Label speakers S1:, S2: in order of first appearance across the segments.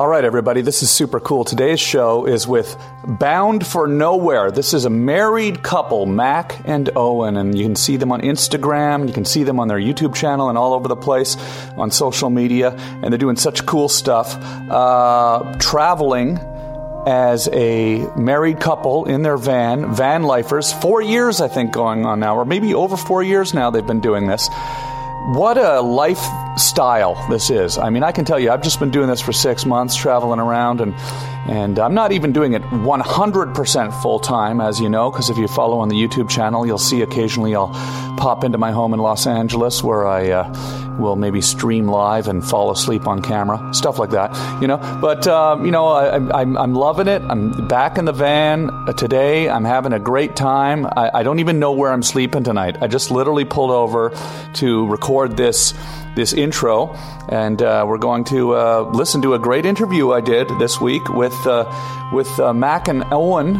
S1: All right, everybody, this is super cool. Today's show is with Bound for Nowhere. This is a married couple, Mac and Owen, and you can see them on Instagram, you can see them on their YouTube channel and all over the place on social media, and they're doing such cool stuff. Traveling as a married couple in their van lifers, 4 years, I think, going on now, or maybe over 4 years now they've been doing this. What a lifestyle this is. I mean, I can tell you, I've just been doing this for 6 months, traveling around, and I'm not even doing it 100% full-time, as you know, because if you follow on the YouTube channel, you'll see occasionally I'll pop into my home in Los Angeles where I will maybe stream live and fall asleep on camera, stuff like that, you know. But, I'm loving it. I'm back in the van today. I'm having a great time. I don't even know where I'm sleeping tonight. I just literally pulled over to record this intro, and we're going to listen to a great interview I did this week with Mac and Owen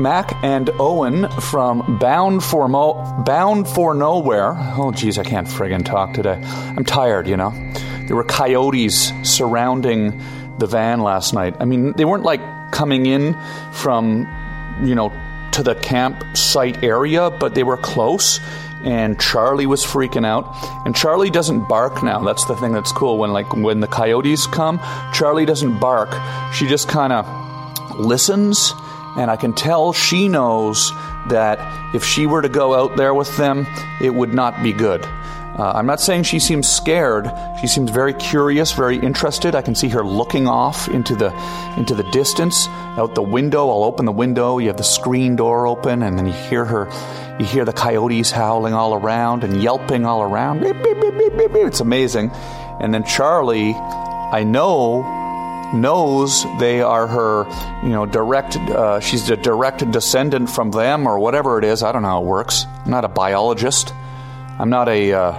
S1: from Bound for Nowhere. Oh, geez, I can't friggin' talk today. I'm tired, you know. There were coyotes surrounding the van last night. I mean, they weren't like coming in from, you know, to the campsite area, but they were close. And Charlie was freaking out. And Charlie doesn't bark now. That's the thing that's cool. When the coyotes come, Charlie doesn't bark. She just kind of listens. And I can tell she knows that if she were to go out there with them, it would not be good. I'm not saying she seems scared. She seems very curious, very interested. I can see her looking off into the distance, out the window. I'll open the window. You have the screen door open, and then you hear the coyotes howling all around and yelping all around. Beep, beep, beep, beep, beep, beep. It's amazing. And then Charlie, I knows they are her, you know, she's a direct descendant from them or whatever it is. I don't know how it works. I'm not a biologist. I'm not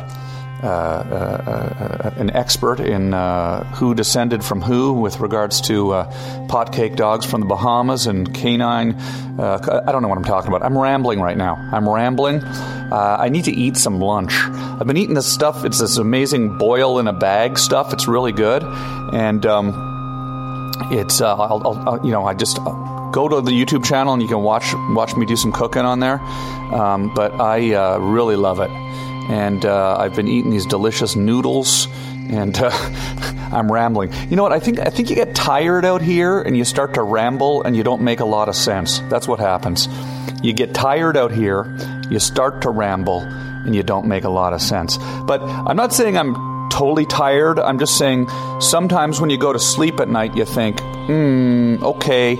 S1: an expert in who descended from who with regards to potcake dogs from the Bahamas and canine. I don't know what I'm talking about. I'm rambling right now. I need to eat some lunch. I've been eating this stuff. It's this amazing boil in a bag stuff. It's really good, and it's I just go to the YouTube channel and you can watch me do some cooking on there. But I really love it. And I've been eating these delicious noodles, and I'm rambling. You know what? I think you get tired out here, and you start to ramble, and you don't make a lot of sense. That's what happens. You get tired out here, you start to ramble, and you don't make a lot of sense. But I'm not saying I'm totally tired. I'm just saying sometimes when you go to sleep at night, you think, okay,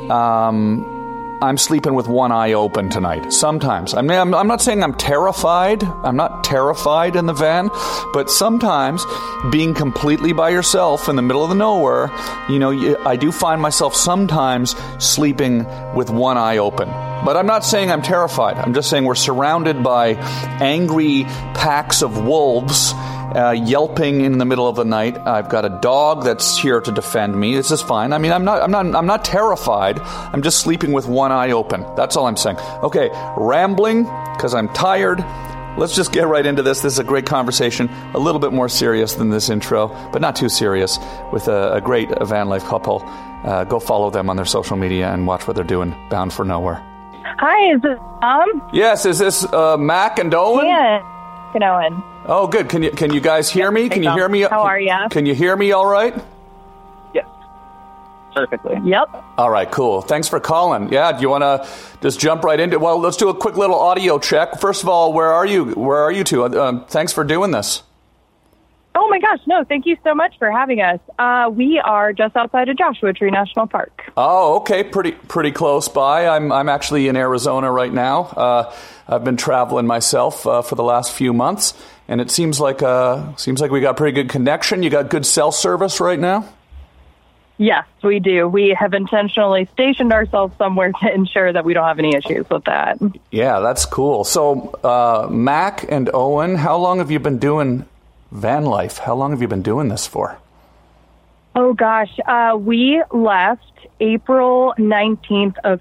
S1: I'm sleeping with one eye open tonight. Sometimes. I mean, I'm not saying I'm terrified. I'm not terrified in the van. But sometimes, being completely by yourself in the middle of the nowhere, you know, I do find myself sometimes sleeping with one eye open. But I'm not saying I'm terrified. I'm just saying we're surrounded by angry packs of wolves yelping in the middle of the night. I've got a dog that's here to defend me. This is fine. I mean, I'm not terrified. I'm just sleeping with one eye open. That's all I'm saying. Okay, rambling because I'm tired. Let's just get right into this. This is a great conversation, a little bit more serious than this intro, but not too serious, with a great van life couple. Go follow them on their social media and watch what they're doing. Bound for Nowhere.
S2: Hi, is this Tom?
S1: Yes, is this Mac and Owen?
S2: Yeah, Mac and Owen.
S1: Oh, good. Can you guys hear me? Can you hear me?
S2: How are you?
S1: Can you hear me all right?
S3: Yes. Perfectly.
S2: Yep.
S1: All right, cool. Thanks for calling. Yeah, do you want to just jump right into it? Well, let's do a quick little audio check. First of all, where are you? Where are you two? Thanks for doing this.
S2: Oh, my gosh. No, thank you so much for having us. We are just outside of Joshua Tree National Park. Oh,
S1: okay. Pretty close by. I'm actually in Arizona right now. I've been traveling myself for the last few months, and it seems like we got pretty good connection. You got good cell service right now?
S2: Yes, we do. We have intentionally stationed ourselves somewhere to ensure that we don't have any issues with that.
S1: Yeah, that's cool. So, Mac and Owen, how long have you been doing van life? How long have you been doing this for?
S2: Oh, gosh. We left April 19th of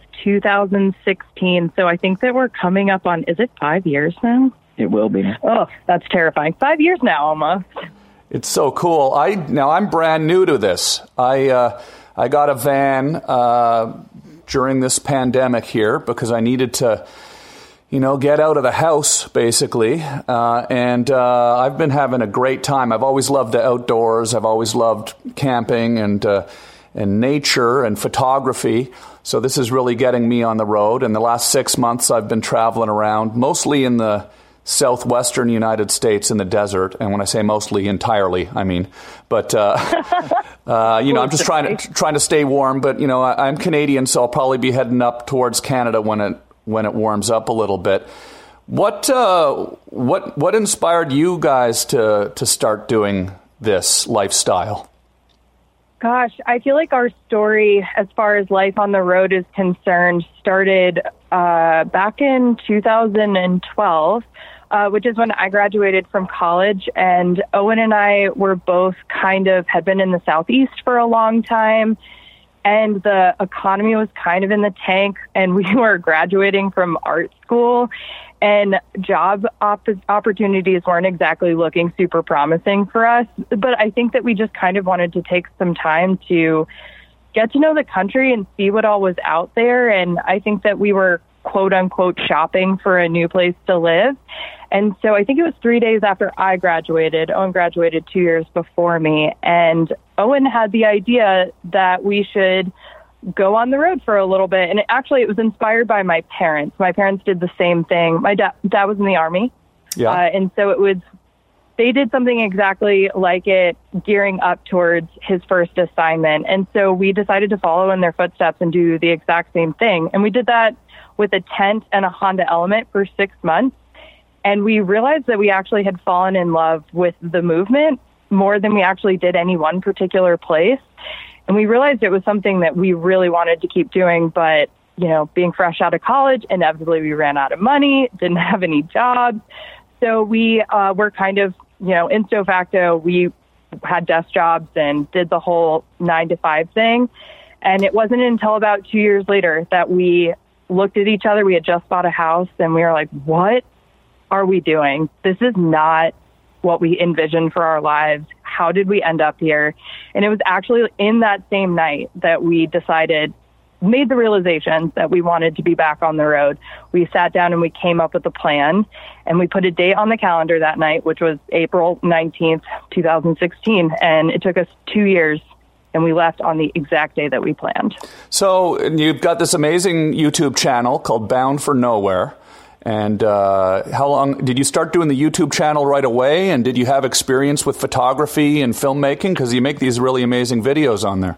S2: 2016. So I think that we're coming up on, is it 5 years now?
S3: It will be.
S2: Oh, that's terrifying. 5 years now, almost.
S1: It's so cool. Now I'm brand new to this. I got a van during this pandemic here because I needed to, get out of the house basically. And I've been having a great time. I've always loved the outdoors. I've always loved camping and nature and photography. So this is really getting me on the road. And the last 6 months I've been traveling around, mostly in the southwestern United States in the desert. And when I say mostly, entirely, I mean. But, I'm just trying to stay warm. But, I'm Canadian, so I'll probably be heading up towards Canada when it warms up a little bit. What inspired you guys to start doing this lifestyle?
S2: Gosh, I feel like our story as far as life on the road is concerned started back in 2012, which is when I graduated from college. And Owen and I were both had been in the Southeast for a long time. And the economy was kind of in the tank, and we were graduating from art school, and job opportunities weren't exactly looking super promising for us. But I think that we just kind of wanted to take some time to get to know the country and see what all was out there. And I think that we were, quote unquote, shopping for a new place to live. And so I think it was 3 days after I graduated. Owen graduated 2 years before me. And Owen had the idea that we should go on the road for a little bit. And it was inspired by my parents. My parents did the same thing. My dad was in the Army.
S1: Yeah.
S2: And so they did something exactly like it, gearing up towards his first assignment. And so we decided to follow in their footsteps and do the exact same thing. And we did that with a tent and a Honda Element for 6 months. And we realized that we actually had fallen in love with the movement more than we actually did any one particular place. And we realized it was something that we really wanted to keep doing. But, being fresh out of college, inevitably we ran out of money, didn't have any jobs. So we were kind of, ipso facto, we had desk jobs and did the whole 9-to-5 thing. And it wasn't until about 2 years later that we looked at each other. We had just bought a house and we were like, what are we doing? This is not what we envisioned for our lives. How did we end up here? And it was actually in that same night that we made the realization that we wanted to be back on the road. We sat down and we came up with a plan, and we put a date on the calendar that night, which was April 19th, 2016. And it took us 2 years, and we left on the exact day that we planned.
S1: So you've got this amazing YouTube channel called Bound for Nowhere. And how long did you start doing the YouTube channel right away? And did you have experience with photography and filmmaking? Because you make these really amazing videos on there.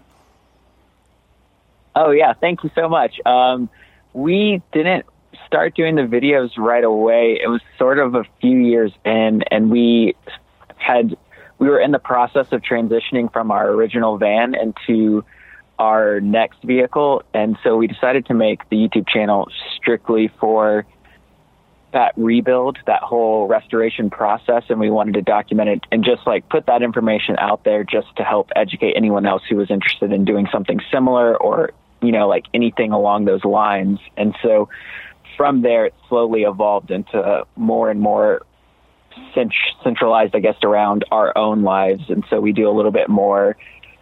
S3: Oh, yeah. Thank you so much. We didn't start doing the videos right away. It was sort of a few years in, and we were in the process of transitioning from our original van into our next vehicle. And so we decided to make the YouTube channel strictly for that rebuild, that whole restoration process, and we wanted to document it and just put that information out there just to help educate anyone else who was interested in doing something similar or, anything along those lines. And so from there, it slowly evolved into more and more centralized, I guess, around our own lives. And so we do a little bit more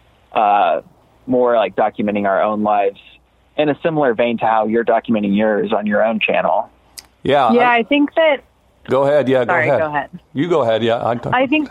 S3: documenting our own lives in a similar vein to how you're documenting yours on your own channel.
S1: Yeah.
S2: Yeah, I think that...
S1: Go ahead. Yeah,
S2: Sorry, go ahead.
S1: You go ahead. Yeah.
S2: I think...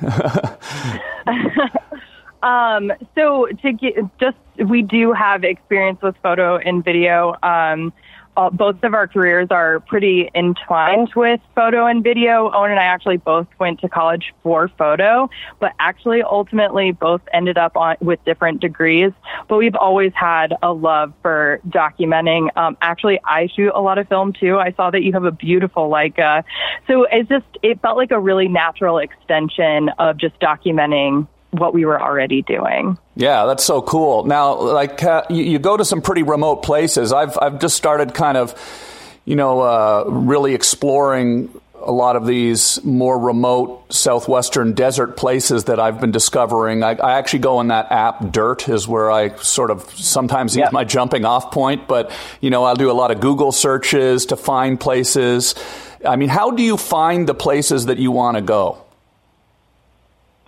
S2: So we do have experience with photo and video. Both of our careers are pretty entwined with photo and video. Owen and I actually both went to college for photo, but actually ultimately both ended up with different degrees. But we've always had a love for documenting. Actually, I shoot a lot of film too. I saw that you have a beautiful Leica. So it felt like a really natural extension of just documenting what we were already doing.
S1: Yeah, that's so cool. Now, you go to some pretty remote places. I've just started kind of, really exploring a lot of these more remote southwestern desert places that I've been discovering. I actually go in that app, Dirt, is where I sort of sometimes use my jumping off point. But, I'll do a lot of Google searches to find places. I mean, how do you find the places that you want to go?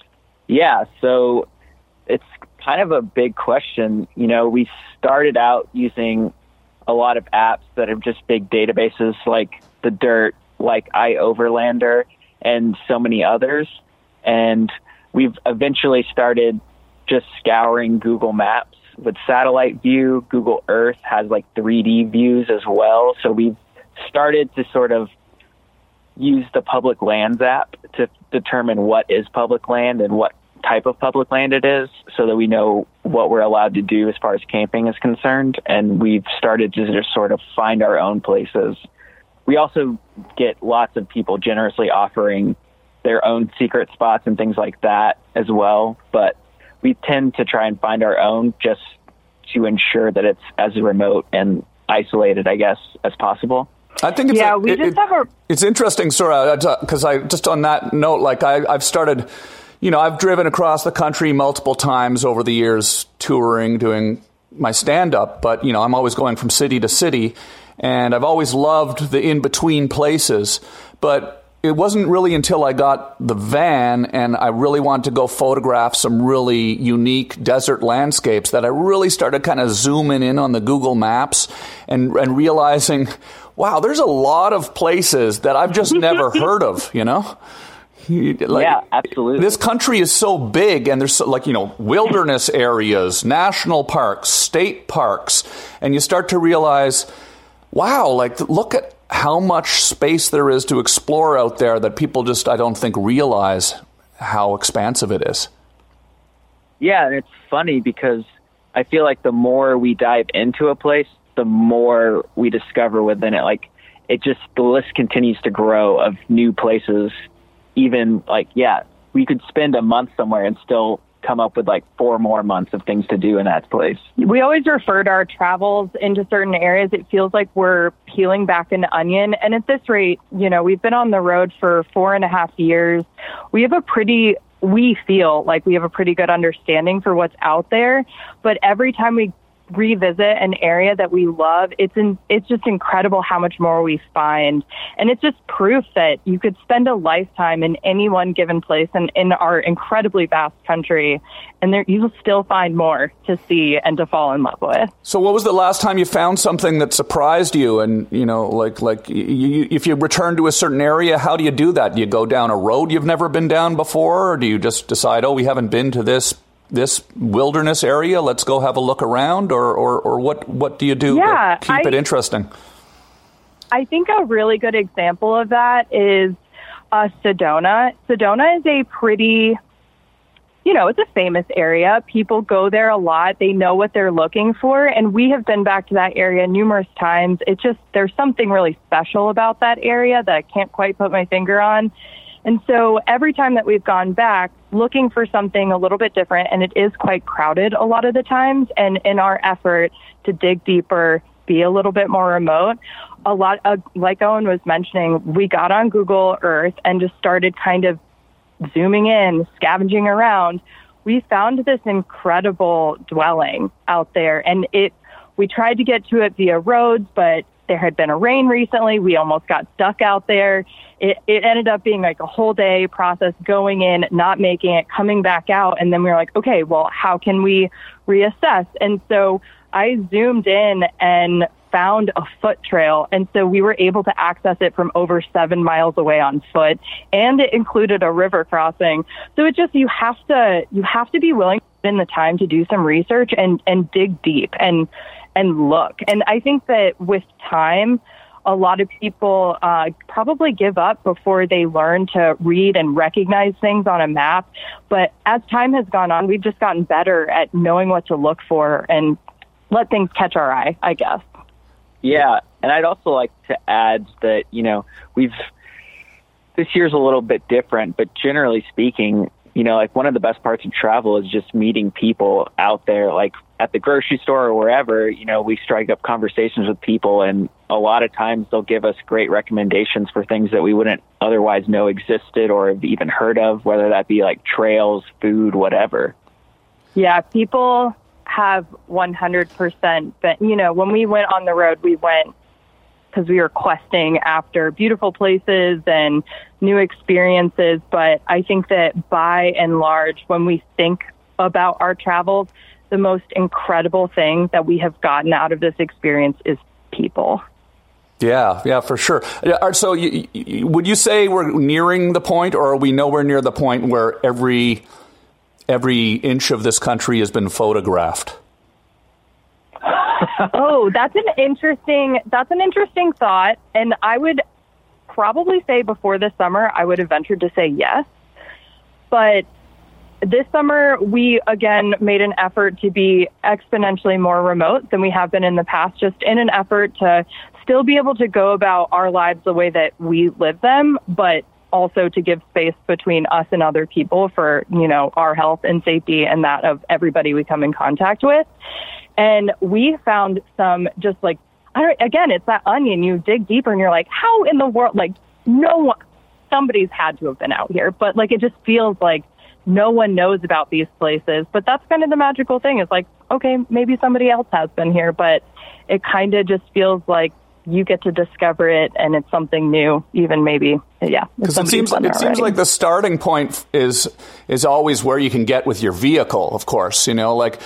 S3: Yeah, so it's kind of a big question. We started out using a lot of apps that are just big databases like The Dirt, like iOverlander, and so many others. And we've eventually started just scouring Google Maps with satellite view. Google Earth has like 3D views as well. So we've started to sort of use the Public Lands app to determine what is public land and what type of public land it is, so that we know what we're allowed to do as far as camping is concerned. And we've started to just sort of find our own places. We also get lots of people generously offering their own secret spots and things like that as well. But we tend to try and find our own just to ensure that it's as remote and isolated, I guess, as possible.
S1: I think it's it's interesting, Sora, because I just on that note, like I've started, I've driven across the country multiple times over the years, touring, doing my stand-up, but, I'm always going from city to city, and I've always loved the in-between places, but it wasn't really until I got the van and I really wanted to go photograph some really unique desert landscapes that I really started kind of zooming in on the Google Maps and realizing, wow, there's a lot of places that I've just never heard of,
S3: Yeah, absolutely.
S1: This country is so big, and there's wilderness areas, national parks, state parks, and you start to realize, wow, look at how much space there is to explore out there that people just, I don't think, realize how expansive it is.
S3: Yeah, and it's funny because I feel like the more we dive into a place, the more we discover within it. Like, the list continues to grow of new places. Even we could spend a month somewhere and still come up with 4 more months of things to do in that place.
S2: We always refer to our travels into certain areas. It feels like we're peeling back an onion. And at this rate, we've been on the road for 4.5 years. We feel like we have a pretty good understanding for what's out there. But every time we revisit an area that we love, it's just incredible how much more we find. And it's just proof that you could spend a lifetime in any one given place and in our incredibly vast country, and you will still find more to see and to fall in love with.
S1: So what was the last time you found something that surprised you? And, if you return to a certain area, how do you do that? Do you go down a road you've never been down before? Or do you just decide, we haven't been to this wilderness area, let's go have a look around, or what do you do to keep it interesting?
S2: I think a really good example of that is Sedona. Sedona is a pretty, it's a famous area. People go there a lot. They know what they're looking for, and we have been back to that area numerous times. There's something really special about that area that I can't quite put my finger on. And so every time that we've gone back looking for something a little bit different, and it is quite crowded a lot of the times, and in our effort to dig deeper, be a little bit more remote, like Owen was mentioning, we got on Google Earth and just started kind of zooming in, scavenging around. We found this incredible dwelling out there, and we tried to get to it via roads, but there had been a rain recently. We almost got stuck out there. It ended up being a whole day process, going in, not making it, coming back out. And then we were like, okay, well, how can we reassess? And so I zoomed in and found a foot trail. And so we were able to access it from over 7 miles away on foot. And it included a river crossing. So you have to be willing to put in the time to do some research and dig deep and look. And I think that with time, a lot of people probably give up before they learn to read and recognize things on a map. But as time has gone on, we've just gotten better at knowing what to look for and let things catch our eye, I guess.
S3: Yeah. And I'd also like to add that, this year's a little bit different, but generally speaking, one of the best parts of travel is just meeting people out there, at the grocery store or wherever. We strike up conversations with people, and a lot of times they'll give us great recommendations for things that we wouldn't otherwise know existed or have even heard of, whether that be trails, food, whatever.
S2: Yeah, people have 100%. But, when we went on the road, we went because we were questing after beautiful places and new experiences. But I think that by and large, when we think about our travels, the most incredible thing that we have gotten out of this experience is people.
S1: Yeah, for sure. So would you say we're nearing the point, or are we nowhere near the point where every inch of this country has been photographed?
S2: Oh, that's an interesting thought. And I would probably say before this summer, I would have ventured to say yes. But this summer, we again made an effort to be exponentially more remote than we have been in the past, just in an effort to still be able to go about our lives the way that we live them, but also to give space between us and other people for, our health and safety and that of everybody we come in contact with. And we found some just like, again, it's that onion. You dig deeper and you're like, how in the world, like somebody's had to have been out here, but like, it just feels like no one knows about these places. But that's kind of the magical thing. It's like, okay, maybe somebody else has been here, but it kind of just feels like you get to discover it and it's something new, even maybe. Yeah.
S1: Because it seems like the starting point is always where you can get with your vehicle, of course, I'm in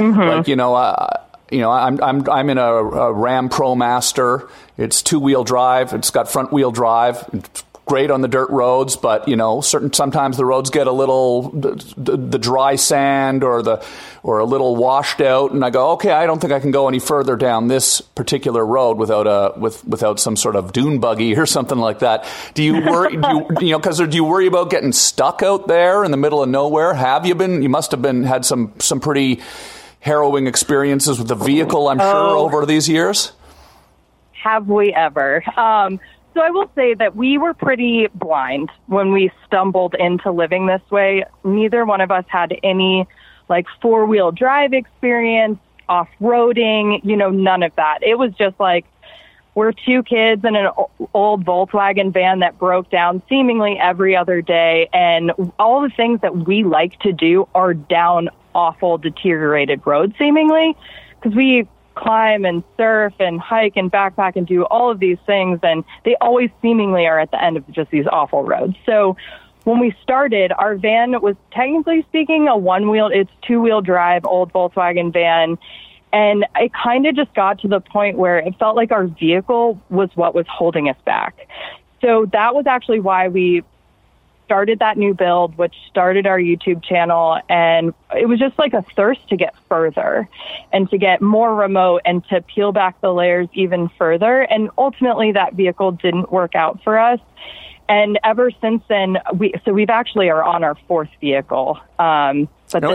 S1: a Ram ProMaster. It's 2-wheel drive. It's got front wheel drive. It's great on the dirt roads, but sometimes the roads get a little the dry sand or a little washed out, and I go, okay, I don't think I can go any further down this particular road without some sort of dune buggy or something like that. Do you worry? do you worry about getting stuck out there in the middle of nowhere? Have you been? You must have had some pretty harrowing experiences with the vehicle, I'm sure, over these years.
S2: Have we ever? So I will say that we were pretty blind when we stumbled into living this way. Neither one of us had any like 4-wheel drive experience, off-roading, none of that. It was just like we're 2 kids in an old Volkswagen van that broke down seemingly every other day. And all the things that we like to do are down awful, deteriorated roads seemingly, because we climb and surf and hike and backpack and do all of these things, and they always seemingly are at the end of just these awful roads. So when we started, our van was technically speaking it's 2-wheel drive, old Volkswagen van, and it kind of just got to the point where it felt like our vehicle was what was holding us back. So that was actually why we started that new build, which started our YouTube channel. And it was just like a thirst to get further and to get more remote and to peel back the layers even further. And ultimately that vehicle didn't work out for us. And ever since then, we've actually are on our 4th vehicle. But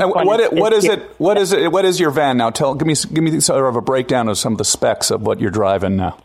S2: what is your van now? Give me sort of a breakdown of some of the specs of what you're driving now.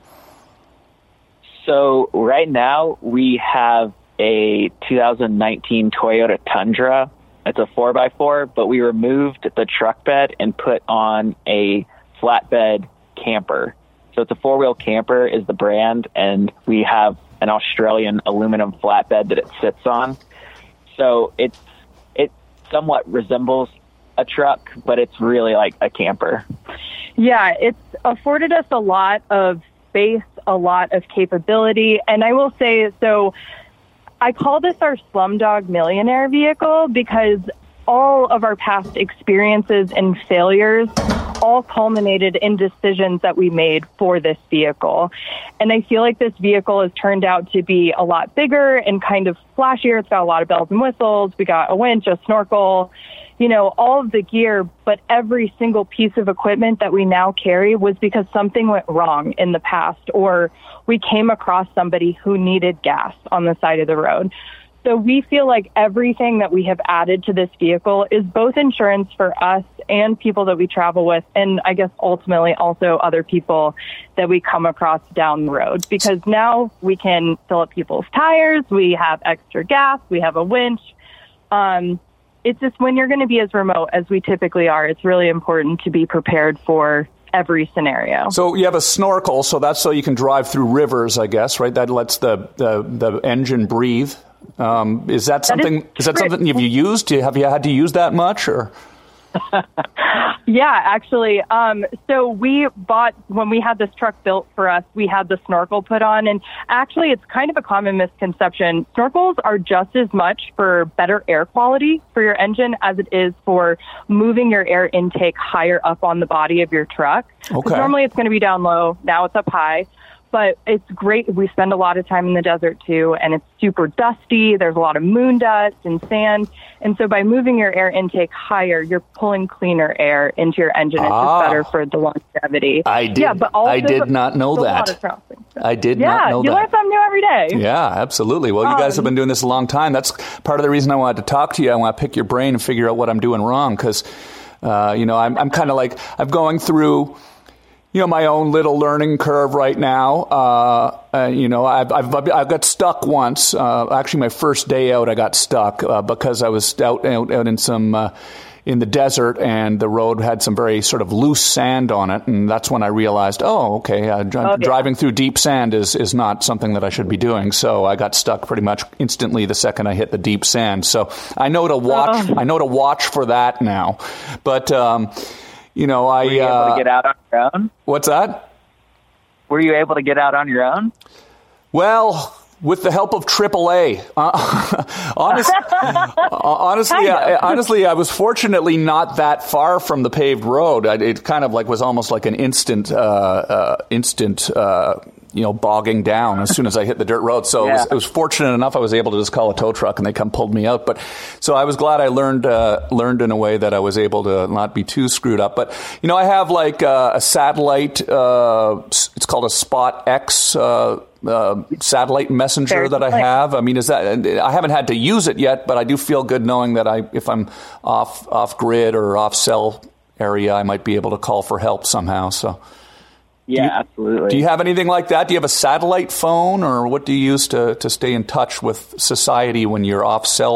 S3: So right now we have a 2019 Toyota Tundra. It's a 4x4, but we removed the truck bed and put on a flatbed camper. So it's a 4-wheel camper is the brand, and we have an Australian aluminum flatbed that it sits on. So it somewhat resembles a truck, but it's really like a camper.
S2: Yeah, it's afforded us a lot of space, a lot of capability. And I will say, so I call this our Slumdog Millionaire vehicle because all of our past experiences and failures all culminated in decisions that we made for this vehicle. And I feel like this vehicle has turned out to be a lot bigger and kind of flashier. It's got a lot of bells and whistles. We got a winch, a snorkel, all of the gear, but every single piece of equipment that we now carry was because something went wrong in the past, or we came across somebody who needed gas on the side of the road. So we feel like everything that we have added to this vehicle is both insurance for us and people that we travel with, and I guess ultimately also other people that we come across down the road, because now we can fill up people's tires, we have extra gas, we have a winch. It's just when you're going to be as remote as we typically are, it's really important to be prepared for every scenario.
S1: So you have a snorkel, so that's so you can drive through rivers, I guess, right? That lets the engine breathe. Is that something you've used? Have you had to use that much, or?
S2: Yeah, actually. So we bought, when we had this truck built for us, we had the snorkel put on. And actually, it's kind of a common misconception. Snorkels are just as much for better air quality for your engine as it is for moving your air intake higher up on the body of your truck.
S1: Okay.
S2: Normally it's going to be down low. Now it's up high. But it's great. We spend a lot of time in the desert, too, and it's super dusty. There's a lot of moon dust and sand. And so by moving your air intake higher, you're pulling cleaner air into your engine. It's just better for the longevity.
S1: I did not know that. I did not know that.
S2: Yeah, you learn something new every day.
S1: Yeah, absolutely. Well, you guys have been doing this a long time. That's part of the reason I wanted to talk to you. I want to pick your brain and figure out what I'm doing wrong because, I'm kind of like, I'm going through my own little learning curve right now. I've got stuck once. Actually, my first day out, I got stuck because I was out in some in the desert, and the road had some very sort of loose sand on it, and that's when I realized, driving through deep sand is not something that I should be doing. So I got stuck pretty much instantly the second I hit the deep sand. So I know to watch. I know to watch for that now, but. Were you able
S3: to get out on your own?
S1: What's that?
S3: Were you able to get out on your own?
S1: Well, with the help of AAA. Honestly, I was fortunately not that far from the paved road. It kind of was almost like an instant bogging down as soon as I hit the dirt road. So it was fortunate enough I was able to just call a tow truck and they pulled me out. But so I was glad I learned in a way that I was able to not be too screwed up. But I have a satellite. It's called a Spot X satellite messenger that I have. I mean, I haven't had to use it yet, but I do feel good knowing that if I'm off grid or off cell area, I might be able to call for help somehow. So.
S3: Yeah, absolutely.
S1: Do you have anything like that? Do you have a satellite phone, or what do you use to stay in touch with society when you're off cell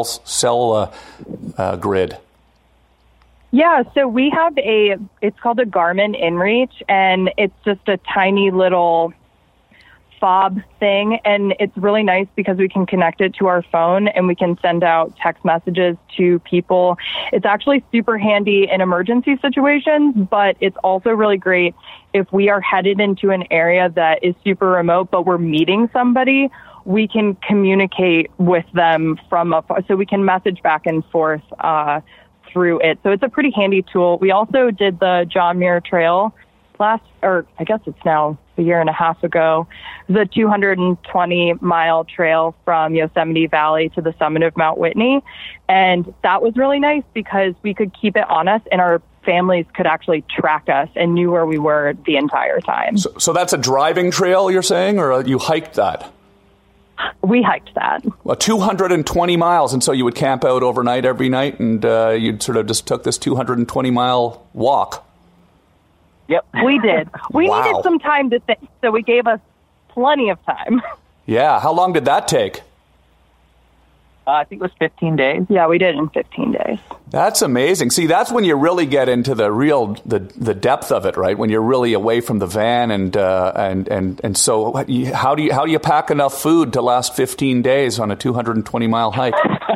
S1: grid?
S2: Yeah, so we have it's called a Garmin InReach, and it's just a tiny little fob thing, and it's really nice because we can connect it to our phone and we can send out text messages to people. It's actually super handy in emergency situations, but it's also really great if we are headed into an area that is super remote, but we're meeting somebody. We can communicate with them from afar, so we can message back and forth through it. So it's a pretty handy tool. We also did the John Muir Trail I guess it's now a year and a half ago, the 220-mile trail from Yosemite Valley to the summit of Mount Whitney. And that was really nice because we could keep it on us and our families could actually track us and knew where we were the entire time.
S1: So that's a driving trail, you're saying, or you hiked that?
S2: We hiked that.
S1: 220 miles, and so you would camp out overnight every night, and you'd sort of just took this 220-mile walk.
S2: Yep. We did. We needed some time to think, so we gave us plenty of time.
S1: Yeah. How long did that take?
S3: I think it was 15 days.
S2: Yeah, we did it in 15 days.
S1: That's amazing. See, that's when you really get into the depth of it, right? When you're really away from the van, and so how do you pack enough food to last 15 days on a 220-mile hike?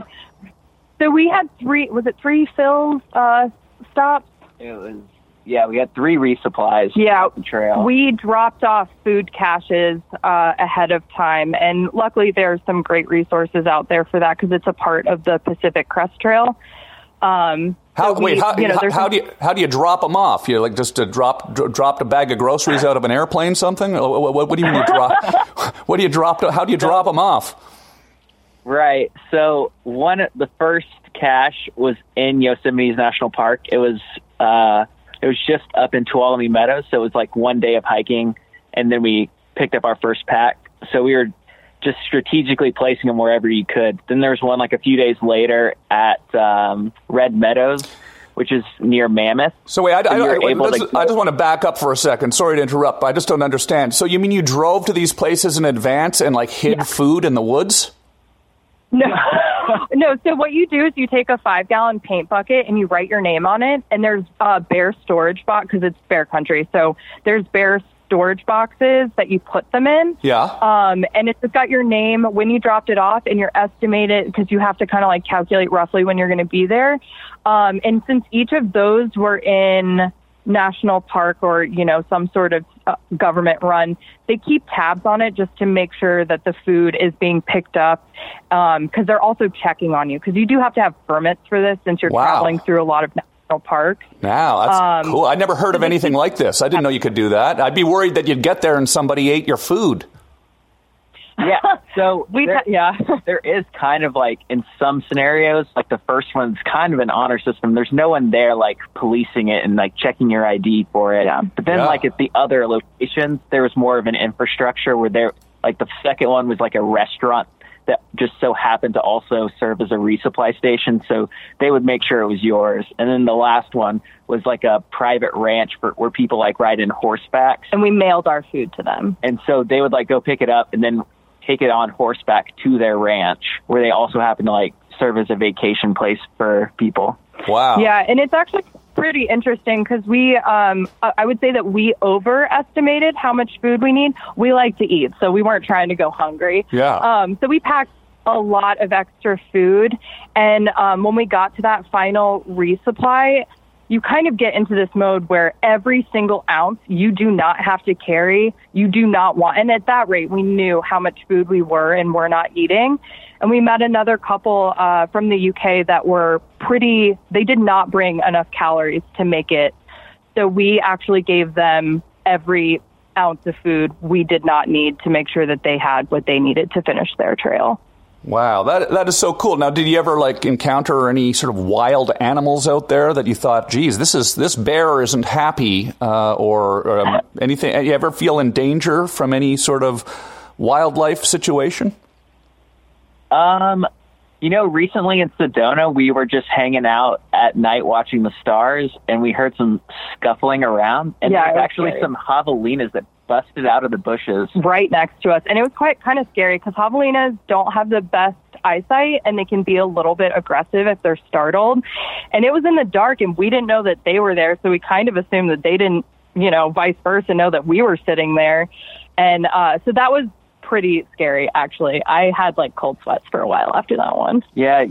S2: So we had three fill stops?
S3: It was. Yeah, we had 3 resupplies.
S2: Yeah,
S3: the trail. We
S2: dropped off food caches ahead of time, and luckily there's some great resources out there for that because it's a part of the Pacific Crest Trail.
S1: How do you drop them off? You just dropped a bag of groceries out of an airplane, something? What do you mean you drop? What do you drop? How do you drop them off?
S3: Right. So the first cache was in Yosemite National Park. It was just up in Tuolumne Meadows, so it was one day of hiking, and then we picked up our first pack. So we were just strategically placing them wherever you could. Then there was one a few days later at Red Meadows, which is near Mammoth.
S1: So wait, I just want to back up for a second. Sorry to interrupt, but I just don't understand. So you mean you drove to these places in advance and hid food in the woods?
S2: No. No, so what you do is you take a 5-gallon paint bucket and you write your name on it, and there's a bear storage box because it's bear country. So there's bear storage boxes that you put them in.
S1: Yeah.
S2: And it's got your name when you dropped it off and your estimated, because you have to kind of like calculate roughly when you're going to be there. And since each of those were in national park or, you know, some sort of government run, they keep tabs on it just to make sure that the food is being picked up, because they're also checking on you, because you do have to have permits for this since you're traveling through a lot of national parks.
S1: Wow, that's cool. I never heard of anything like this. I didn't know you could do that. I'd be worried that you'd get there and somebody ate your food.
S3: Yeah, so there is kind of like, in some scenarios, like the first one's kind of an honor system. There's no one there like policing it and like checking your ID for it. But then like at the other locations, there was more of an infrastructure where there, like the second one was like a restaurant that just so happened to also serve as a resupply station. So they would make sure it was yours. And then the last one was like a private ranch where people like ride in horsebacks.
S2: And we mailed our food to them.
S3: And so they would like go pick it up and then take it on horseback to their ranch, where they also happen to like serve as a vacation place for people.
S1: Wow.
S2: Yeah, and it's actually pretty interesting because we, I would say that we overestimated how much food we need. We like to eat, so we weren't trying to go hungry.
S1: Yeah.
S2: So we packed a lot of extra food, and when we got to that final resupply, you kind of get into this mode where every single ounce you do not have to carry, you do not want. And at that rate, we knew how much food we were and were not eating. And we met another couple from the UK that were they did not bring enough calories to make it. So we actually gave them every ounce of food we did not need to make sure that they had what they needed to finish their trail.
S1: Wow, that is so cool. Now, did you ever like encounter any sort of wild animals out there that you thought, geez, this bear isn't happy, or anything? You ever feel in danger from any sort of wildlife situation?
S3: You know, recently in Sedona, we were just hanging out at night watching the stars, and we heard some scuffling around, and there's actually some javelinas that busted out of the bushes
S2: right next to us. And it was kind of scary because javelinas don't have the best eyesight, and they can be a little bit aggressive if they're startled. And it was in the dark, and we didn't know that they were there, so we kind of assumed that they didn't, you know, vice versa, know that we were sitting there. And so that was pretty scary, actually. I had like cold sweats for a while after that one.
S3: Yeah,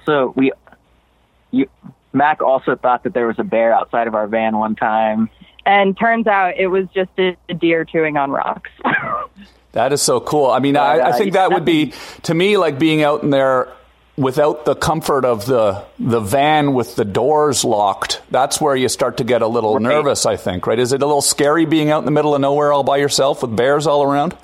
S3: Mac also thought that there was a bear outside of our van one time.
S2: And turns out it was just a deer chewing on rocks.
S1: That is so cool. I mean, I think that would be, to me, like being out in there without the comfort of the van with the doors locked. That's where you start to get a little nervous, I think, right? Is it a little scary being out in the middle of nowhere all by yourself with bears all around?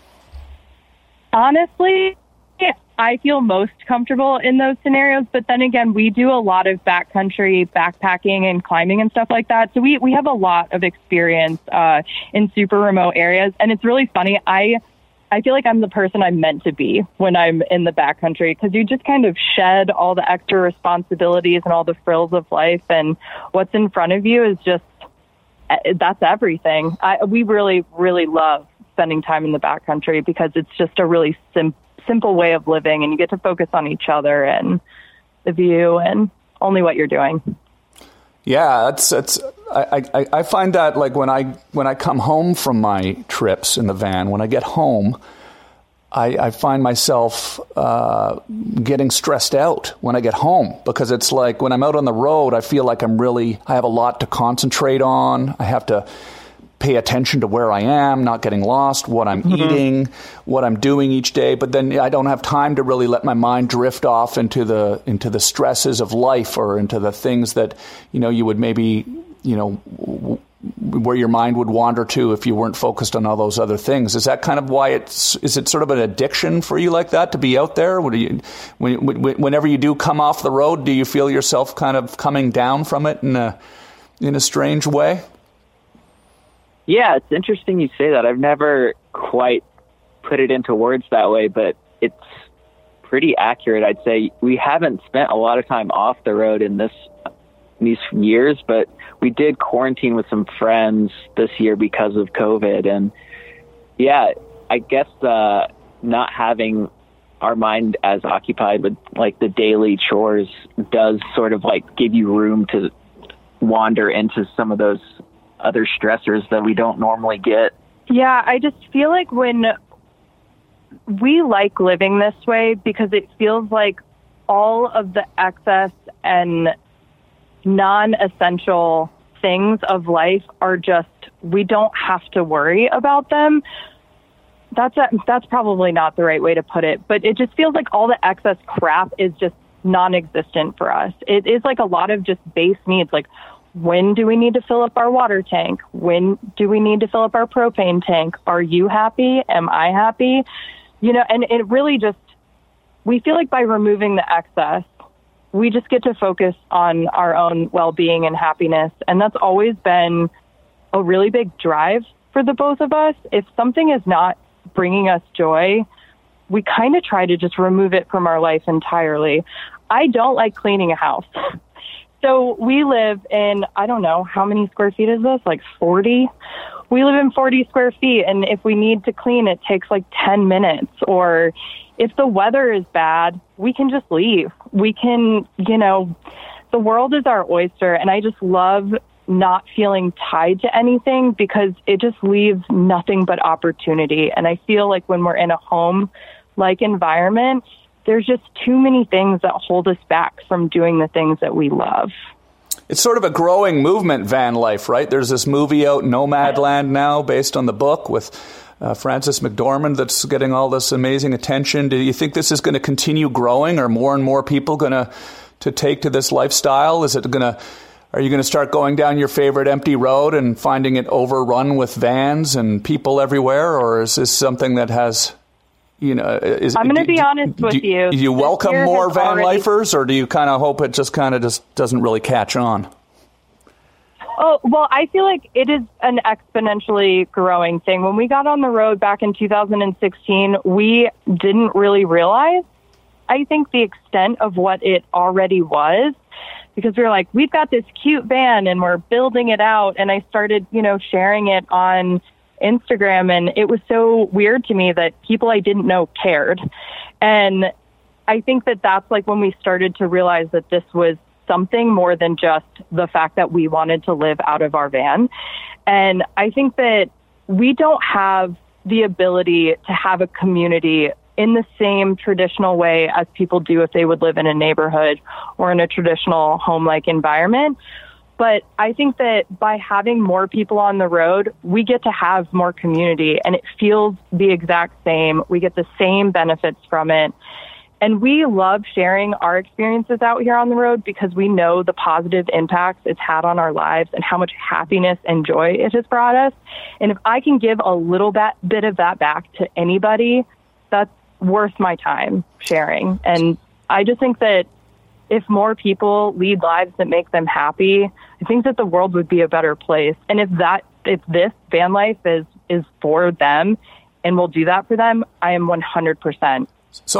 S2: Honestly, I feel most comfortable in those scenarios, but then again, we do a lot of backcountry backpacking and climbing and stuff like that. So we have a lot of experience in super remote areas, and it's really funny. I feel like I'm the person I'm meant to be when I'm in the backcountry, because you just kind of shed all the extra responsibilities and all the frills of life, and what's in front of you is just, that's everything. We really, really love spending time in the backcountry because it's just a really simple way of living, and you get to focus on each other and the view and only what you're doing.
S1: Yeah, I find that like when I come home from my trips in the van, when I get home, I find myself getting stressed out when I get home, because it's like when I'm out on the road, I feel like I have a lot to concentrate on. I have to pay attention to where I am, not getting lost, what I'm eating, what I'm doing each day. But then I don't have time to really let my mind drift off into the stresses of life, or into the things that, you know, you would maybe, you know, where your mind would wander to if you weren't focused on all those other things. Is that kind of why is it sort of an addiction for you like that to be out there? Whenever you do come off the road, do you feel yourself kind of coming down from it in a strange way?
S3: Yeah, it's interesting you say that. I've never quite put it into words that way, but it's pretty accurate. I'd say we haven't spent a lot of time off the road in these years, but we did quarantine with some friends this year because of COVID. And yeah, I guess not having our mind as occupied with like the daily chores does sort of like give you room to wander into some of those other stressors that we don't normally get.
S2: Yeah, I just feel like when we like living this way because it feels like all of the excess and non-essential things of life are just, we don't have to worry about them. That's probably not the right way to put it, but it just feels like all the excess crap is just non-existent for us. It is like a lot of just base needs, like when do we need to fill up our water tank? When do we need to fill up our propane tank? Are you happy? Am I happy? You know, and it really just, we feel like by removing the excess, we just get to focus on our own well-being and happiness. And that's always been a really big drive for the both of us. If something is not bringing us joy, we kind of try to just remove it from our life entirely. I don't like cleaning a house. So we live in, I don't know, how many square feet is this? Like 40? We live in 40 square feet. And if we need to clean, it takes like 10 minutes. Or if the weather is bad, we can just leave. We can, you know, the world is our oyster. And I just love not feeling tied to anything because it just leaves nothing but opportunity. And I feel like when we're in a home-like environment, there's just too many things that hold us back from doing the things that we love.
S1: It's sort of a growing movement, van life, right? There's this movie out, Nomadland, now, based on the book with Frances McDormand that's getting all this amazing attention. Do you think this is going to continue growing? Are more and more people going to take to this lifestyle? Are you going to start going down your favorite empty road and finding it overrun with vans and people everywhere? Or is this something that has, you know...
S2: I'm going to be honest with you.
S1: Do you welcome more van lifers, or do you kind of hope it just doesn't really catch on?
S2: Oh, well, I feel like it is an exponentially growing thing. When we got on the road back in 2016, we didn't really realize, I think, the extent of what it already was. Because we were like, we've got this cute van and we're building it out. And I started, you know, sharing it on Instagram. And it was so weird to me that people I didn't know cared. And I think that that's like when we started to realize that this was something more than just the fact that we wanted to live out of our van. And I think that we don't have the ability to have a community in the same traditional way as people do if they would live in a neighborhood or in a traditional home-like environment. But I think that by having more people on the road, we get to have more community, and it feels the exact same. We get the same benefits from it. And we love sharing our experiences out here on the road because we know the positive impacts it's had on our lives and how much happiness and joy it has brought us. And if I can give a little bit of that back to anybody, that's worth my time sharing. And I just think that if more people lead lives that make them happy, I think that the world would be a better place. And if this van life is for them and will do that for them, I am 100%.
S1: So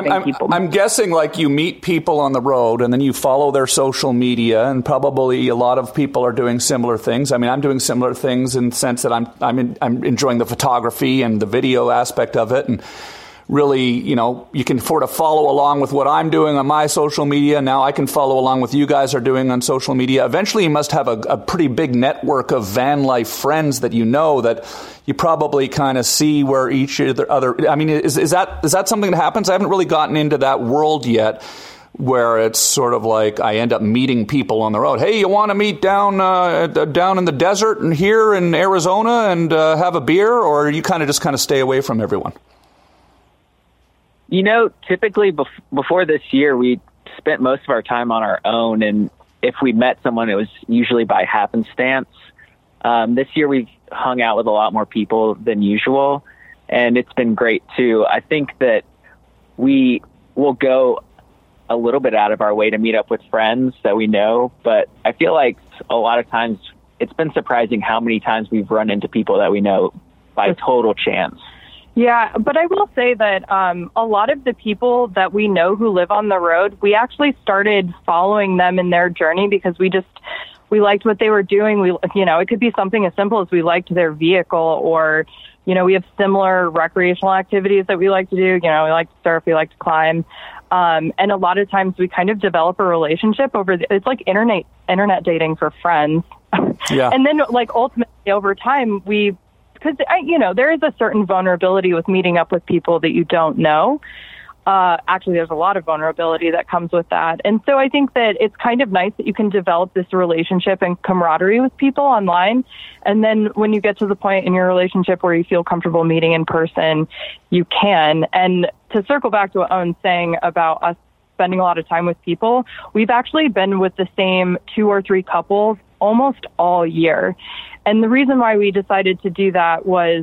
S1: I'm guessing like you meet people on the road and then you follow their social media, and probably a lot of people are doing similar things. I mean, I'm doing similar things in the sense that I'm enjoying the photography and the video aspect of it, and really, you know, you can sort of follow along with what I'm doing on my social media. Now I can follow along with you guys are doing on social media. Eventually you must have a pretty big network of van life friends that you know that you probably kind of see where each other, I mean, is that something that happens? I haven't really gotten into that world yet, where it's sort of like I end up meeting people on the road. Hey, you want to meet down in the desert and here in Arizona and have a beer? Or you kind of stay away from everyone?
S3: You know, typically before this year, we spent most of our time on our own. And if we met someone, it was usually by happenstance. This year, we've hung out with a lot more people than usual. And it's been great, too. I think that we will go a little bit out of our way to meet up with friends that we know. But I feel like a lot of times it's been surprising how many times we've run into people that we know by total chance.
S2: Yeah, but I will say that a lot of the people that we know who live on the road, we actually started following them in their journey because we liked what they were doing. It could be something as simple as we liked their vehicle, or, you know, we have similar recreational activities that we like to do. You know, we like to surf, we like to climb. And a lot of times we kind of develop a relationship it's like internet dating for friends. Yeah. And then like ultimately over time, we because, there is a certain vulnerability with meeting up with people that you don't know. Actually, there's a lot of vulnerability that comes with that. And so I think that it's kind of nice that you can develop this relationship and camaraderie with people online. And then when you get to the point in your relationship where you feel comfortable meeting in person, you can. And to circle back to what Owen's saying about us spending a lot of time with people, we've actually been with the same 2 or 3 couples almost all year. And the reason why we decided to do that was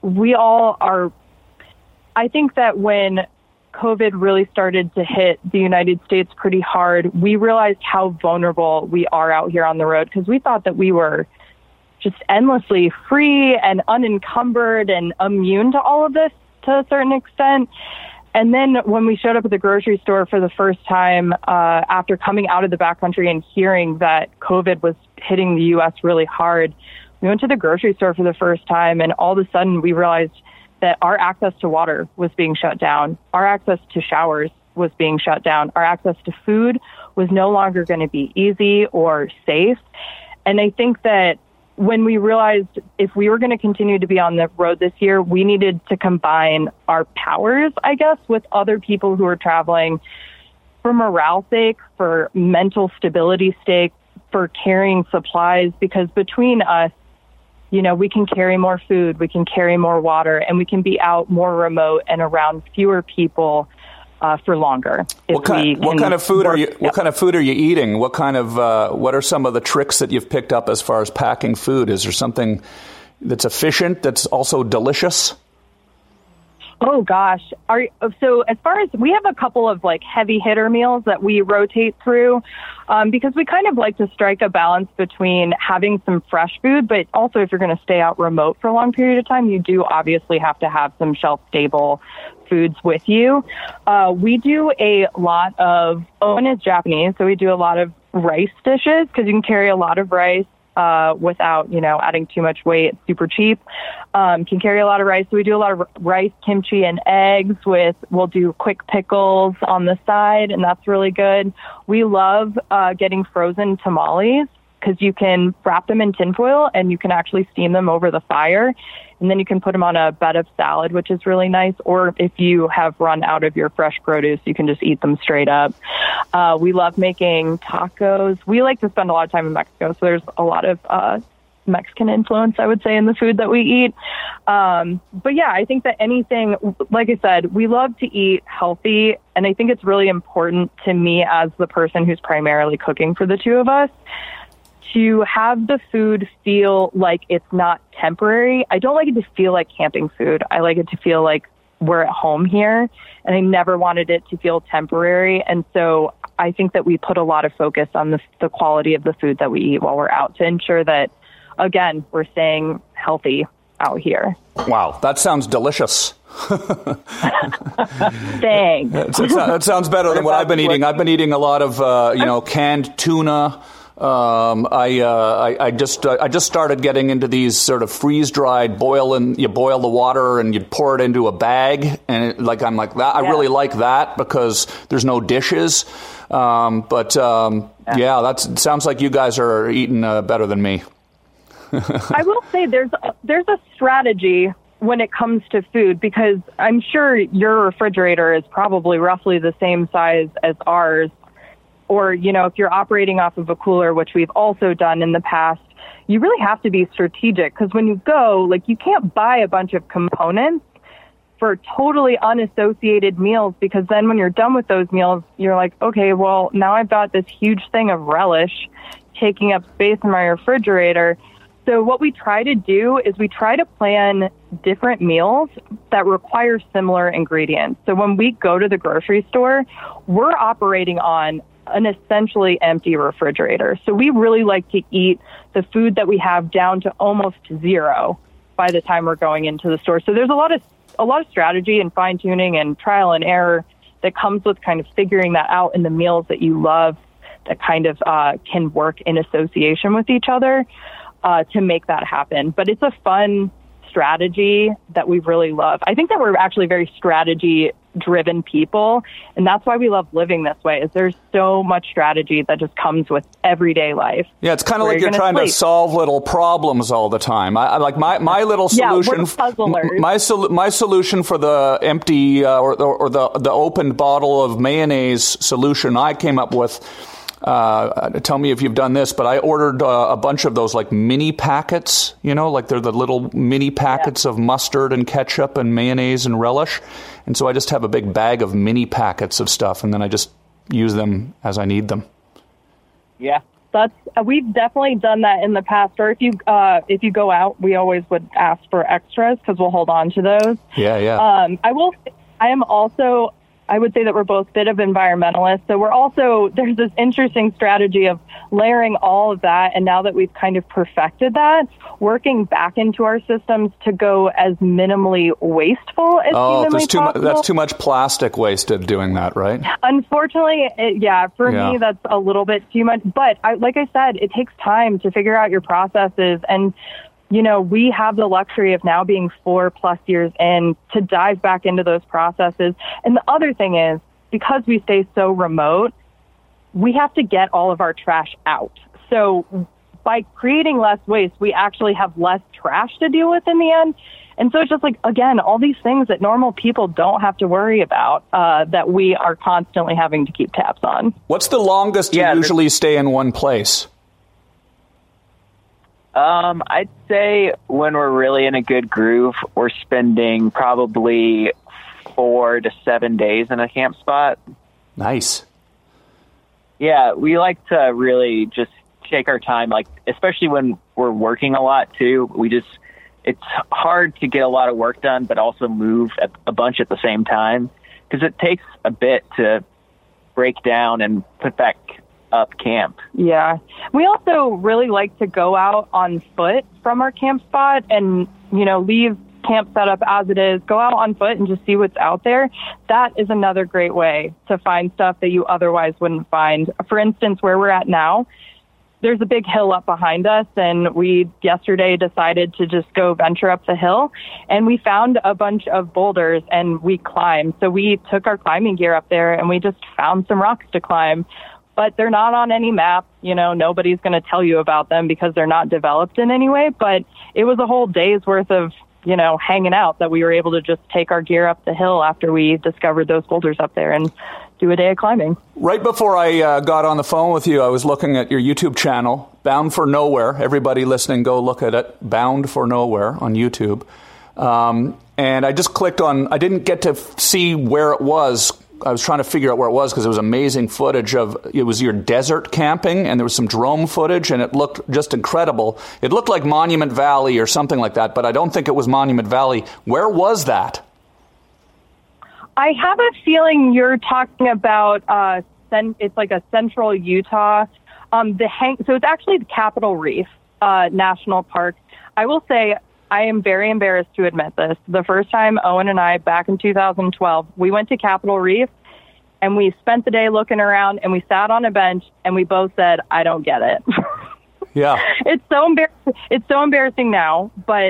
S2: I think that when COVID really started to hit the United States pretty hard, we realized how vulnerable we are out here on the road, because we thought that we were just endlessly free and unencumbered and immune to all of this to a certain extent. And then when we showed up at the grocery store for the first time, after coming out of the backcountry and hearing that COVID was hitting the U.S. really hard, we went to the grocery store for the first time, and all of a sudden we realized that our access to water was being shut down. Our access to showers was being shut down. Our access to food was no longer going to be easy or safe. And I think that when we realized if we were going to continue to be on the road this year, we needed to combine our powers, I guess, with other people who are traveling for morale's sake, for mental stability's sake, for carrying supplies, because between us, we can carry more food, we can carry more water, and we can be out more remote and around fewer people for longer.
S1: What kind of food are you? What kind of food are you eating? What are some of the tricks that you've picked up as far as packing food? Is there something that's efficient that's also delicious?
S2: Oh gosh. So as far as, we have a couple of heavy hitter meals that we rotate through, because we kind of like to strike a balance between having some fresh food, but also if you're going to stay out remote for a long period of time, you do obviously have to have some shelf stable foods with you. We do a lot of, Owen is Japanese, so we do a lot of rice dishes, because you can carry a lot of rice without, adding too much weight. It's super cheap. Can carry a lot of rice. So we do a lot of rice, kimchi, and eggs we'll do quick pickles on the side, and that's really good. We love getting frozen tamales, because you can wrap them in tinfoil and you can actually steam them over the fire. And then you can put them on a bed of salad, which is really nice. Or if you have run out of your fresh produce, you can just eat them straight up. We love making tacos. We like to spend a lot of time in Mexico, so there's a lot of Mexican influence, I would say, in the food that we eat. But yeah, I think that anything, like I said, we love to eat healthy. And I think it's really important to me, as the person who's primarily cooking for the two of us, to have the food feel like it's not temporary. I don't like it to feel like camping food. I like it to feel like we're at home here, and I never wanted it to feel temporary. And so I think that we put a lot of focus on the quality of the food that we eat while we're out, to ensure that, again, we're staying healthy out here.
S1: Wow, that sounds delicious.
S2: Thanks.
S1: That sounds better than what I've been eating. I've been eating a lot of, canned tuna. I just started getting into these sort of freeze-dried you boil the water and you pour it into a bag, and I'm like that. I really like that because there's no dishes. That sounds like you guys are eating better than me.
S2: I will say there's a strategy when it comes to food, because I'm sure your refrigerator is probably roughly the same size as ours. Or, if you're operating off of a cooler, which we've also done in the past, you really have to be strategic, because when you go, you can't buy a bunch of components for totally unassociated meals, because then when you're done with those meals, you're like, okay, well, now I've got this huge thing of relish taking up space in my refrigerator. So what we try to do is we try to plan different meals that require similar ingredients. So when we go to the grocery store, we're operating on an essentially empty refrigerator. So we really like to eat the food that we have down to almost zero by the time we're going into the store. So there's a lot of strategy and fine tuning and trial and error that comes with kind of figuring that out in the meals that you love, that kind of can work in association with each other to make that happen. But it's a fun strategy that we really love. I think that we're actually very strategy driven people. And that's why we love living this way, is there's so much strategy that just comes with everyday life.
S1: Yeah, it's kind of like you're trying to solve little problems all the time. I like my little solution.
S2: We're puzzlers.
S1: My solution for the empty or the opened bottle of mayonnaise solution I came up with. Tell me if you've done this, but I ordered a bunch of those like mini packets, like they're the little mini packets of mustard and ketchup and mayonnaise and relish. And so I just have a big bag of mini packets of stuff, and then I just use them as I need them.
S3: Yeah.
S2: We've definitely done that in the past. Or if you go out, we always would ask for extras because we'll hold on to those.
S1: Yeah.
S2: I would say that we're both a bit of environmentalists. So there's this interesting strategy of layering all of that. And now that we've kind of perfected that, working back into our systems to go as minimally wasteful as humanly possible.
S1: That's too much plastic wasted doing that, right?
S2: Unfortunately, for me, that's a little bit too much. But like I said, it takes time to figure out your processes. And we have the luxury of now being 4+ years in to dive back into those processes. And the other thing is, because we stay so remote, we have to get all of our trash out. So by creating less waste, we actually have less trash to deal with in the end. And so it's just like, again, all these things that normal people don't have to worry about that we are constantly having to keep tabs on.
S1: What's the longest you usually stay in one place?
S3: I'd say when we're really in a good groove, we're spending probably 4 to 7 days in a camp spot.
S1: Nice.
S3: Yeah, we like to really just take our time, like, especially when we're working a lot too. It's hard to get a lot of work done, but also move a bunch at the same time, because it takes a bit to break down and put back up camp.
S2: Yeah. We also really like to go out on foot from our camp spot and, leave camp set up as it is, go out on foot and just see what's out there. That is another great way to find stuff that you otherwise wouldn't find. For instance, where we're at now, there's a big hill up behind us, and we yesterday decided to just go venture up the hill, and we found a bunch of boulders and we climbed. So we took our climbing gear up there and we just found some rocks to climb. But they're not on any map. Nobody's going to tell you about them because they're not developed in any way. But it was a whole day's worth of, hanging out that we were able to just take our gear up the hill after we discovered those boulders up there and do a day of climbing.
S1: Right before I got on the phone with you, I was looking at your YouTube channel, Bound for Nowhere. Everybody listening, go look at it. Bound for Nowhere on YouTube. And I just clicked on, I didn't get to see where it was. I was trying to figure out where it was because it was amazing footage it was your desert camping, and there was some drone footage, and it looked just incredible. It looked like Monument Valley or something like that, but I don't think it was Monument Valley. Where was that?
S2: I have a feeling you're talking about, it's like a central Utah. So it's actually the Capitol Reef National Park. I will say, I am very embarrassed to admit this. The first time Owen and I, back in 2012, we went to Capitol Reef and we spent the day looking around and we sat on a bench and we both said, I don't get it.
S1: Yeah.
S2: It's so embarrassing now, but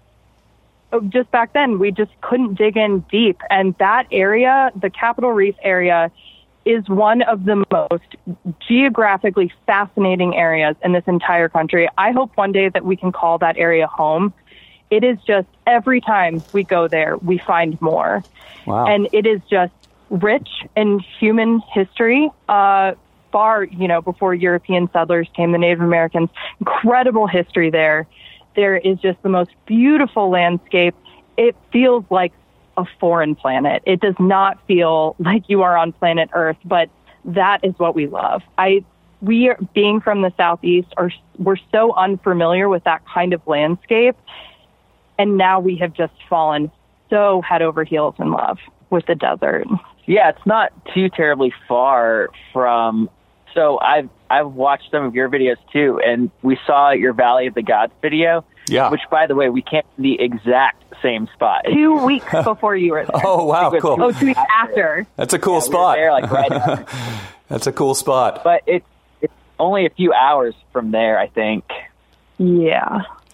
S2: just back then we just couldn't dig in deep. And that area, the Capitol Reef area, is one of the most geographically fascinating areas in this entire country. I hope one day that we can call that area home. It is just, every time we go there, we find more.
S1: Wow.
S2: And it is just rich in human history, far, before European settlers came, the Native Americans. Incredible history there. There is just the most beautiful landscape. It feels like a foreign planet. It does not feel like you are on planet Earth, but that is what we love. We, being from the Southeast, we're so unfamiliar with that kind of landscape. And now we have just fallen so head over heels in love with the desert.
S3: Yeah, it's not too terribly far from. So I've watched some of your videos too, and we saw your Valley of the Gods video.
S1: Yeah.
S3: Which, by the way, we camped in the exact same spot
S2: 2 weeks before you were there.
S1: Oh wow, cool.
S2: 2 weeks after.
S1: That's a cool spot.
S3: We were there, right after.
S1: That's a cool spot.
S3: But it's only a few hours from there, I think.
S2: Yeah.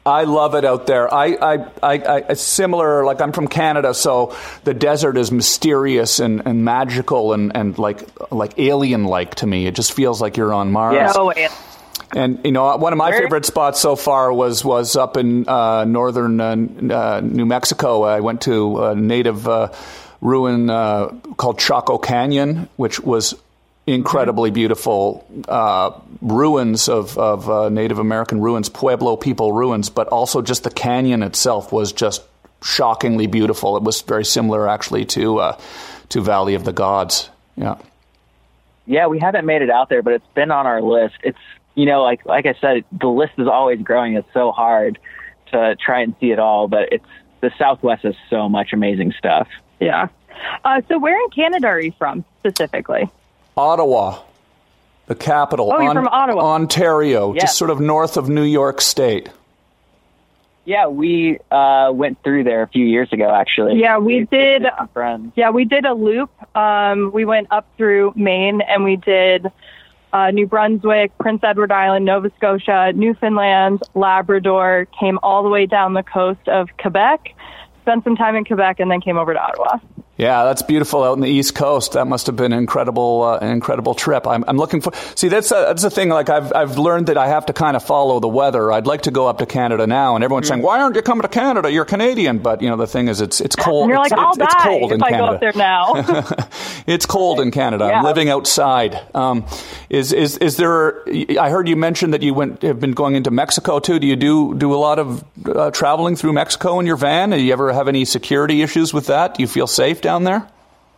S1: I love it out there. I similar, like I'm from Canada, so the desert is mysterious and magical and like alien-like to me. It just feels like you're on Mars.
S2: Yeah. Oh,
S1: and one of my favorite spots so far was up in northern New Mexico. I went to a native ruin called Chaco Canyon, which was incredibly beautiful ruins of Native American ruins, Pueblo people ruins, but also just the canyon itself was just shockingly beautiful. It was very similar, actually, to Valley of the Gods. Yeah.
S3: Yeah, we haven't made it out there, but it's been on our list. It's, like I said, the list is always growing. It's so hard to try and see it all, but the Southwest has so much amazing stuff.
S2: Yeah. So where in Canada are you from specifically?
S1: Ottawa, the capital.
S2: Oh, you're from Ottawa.
S1: Ontario,
S3: Yeah.
S1: just sort of north of New York State.
S3: Yeah, we went through there a few years ago, actually.
S2: Yeah, we did.
S3: Friends.
S2: Yeah, we did a loop. We went up through Maine, and we did New Brunswick, Prince Edward Island, Nova Scotia, Newfoundland, Labrador, came all the way down the coast of Quebec, spent some time in Quebec, and then came over to Ottawa.
S1: Yeah, that's beautiful out in the East Coast. That must have been an incredible trip. I'm looking for. See, that's the thing. Like I've learned that I have to kind of follow the weather. I'd like to go up to Canada now, and everyone's saying, "Why aren't you coming to Canada? You're Canadian." But the thing is, it's cold.
S2: And you're like, I'll die
S1: it's cold
S2: if
S1: in
S2: I
S1: Canada.
S2: go up there now.
S1: It's cold in Canada.
S2: Yeah.
S1: I'm living outside. Is there? I heard you mention that you have been going into Mexico too. Do you do a lot of traveling through Mexico in your van? Do you ever have any security issues with that? Do you feel safe down there?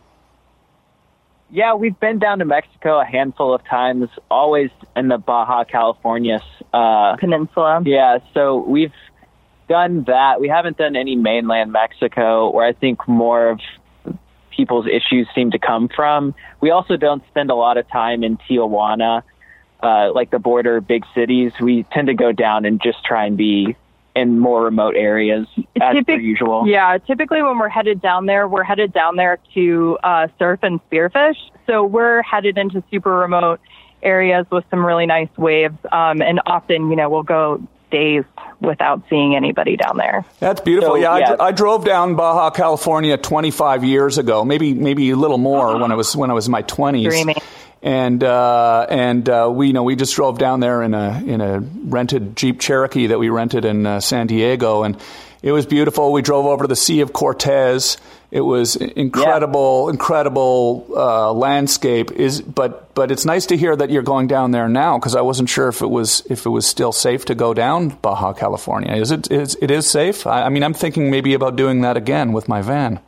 S3: Yeah, we've been down to Mexico a handful of times, always in the Baja California
S2: Peninsula.
S3: Yeah, so we've done that. We haven't done any mainland Mexico, where I think more of people's issues seem to come from. We also don't spend a lot of time in Tijuana, like the border big cities. We tend to go down and just try and be in more remote areas as per usual.
S2: Yeah, typically when we're headed down there to surf and spearfish. So we're headed into super remote areas with some really nice waves. And often, we'll go days without seeing anybody down there.
S1: That's beautiful.
S3: So,
S1: I drove down Baja California 25 years ago, maybe a little more when I was in my 20s.
S2: Dreamy.
S1: And we just drove down there in a rented Jeep Cherokee that we rented in San Diego, and it was beautiful. We drove over to the Sea of Cortez. It was incredible landscape. But it's nice to hear that you're going down there now, because I wasn't sure if it was still safe to go down Baja California. It is safe? I mean, I'm thinking maybe about doing that again with my van.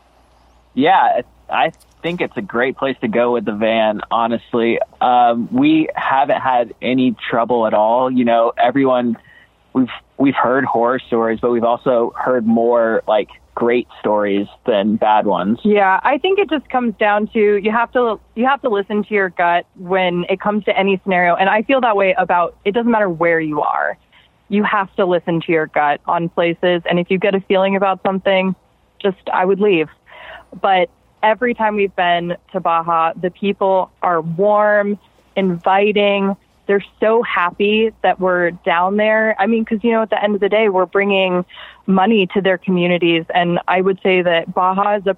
S3: Yeah, I think it's a great place to go with the van, honestly. We haven't had any trouble at all. Everyone, we've heard horror stories, but we've also heard more like great stories than bad ones.
S2: Yeah, I think it just comes down to you have to listen to your gut when it comes to any scenario. And I feel that way about, it doesn't matter where you are. You have to listen to your gut on places. And if you get a feeling about something, I would leave. But every time we've been to Baja, the people are warm, inviting. They're so happy that we're down there. I mean, because, at the end of the day, we're bringing money to their communities. And I would say that Baja is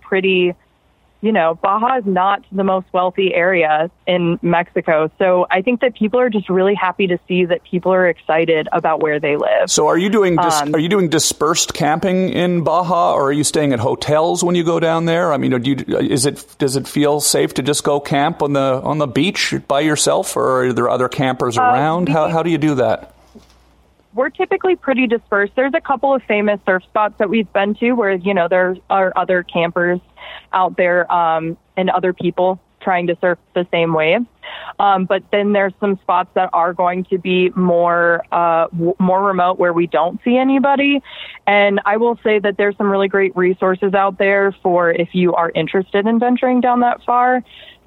S2: Baja is not the most wealthy area in Mexico. So I think that people are just really happy to see that people are excited about where they live.
S1: So are you doing dispersed camping in Baja, or are you staying at hotels when you go down there? I mean, does it feel safe to just go camp on the beach by yourself, or are there other campers around? How do you do that?
S2: We're typically pretty dispersed. There's a couple of famous surf spots that we've been to where, there are other campers out there and other people trying to surf the same waves. But then there's some spots that are going to be more remote where we don't see anybody. And I will say that there's some really great resources out there for if you are interested in venturing down that far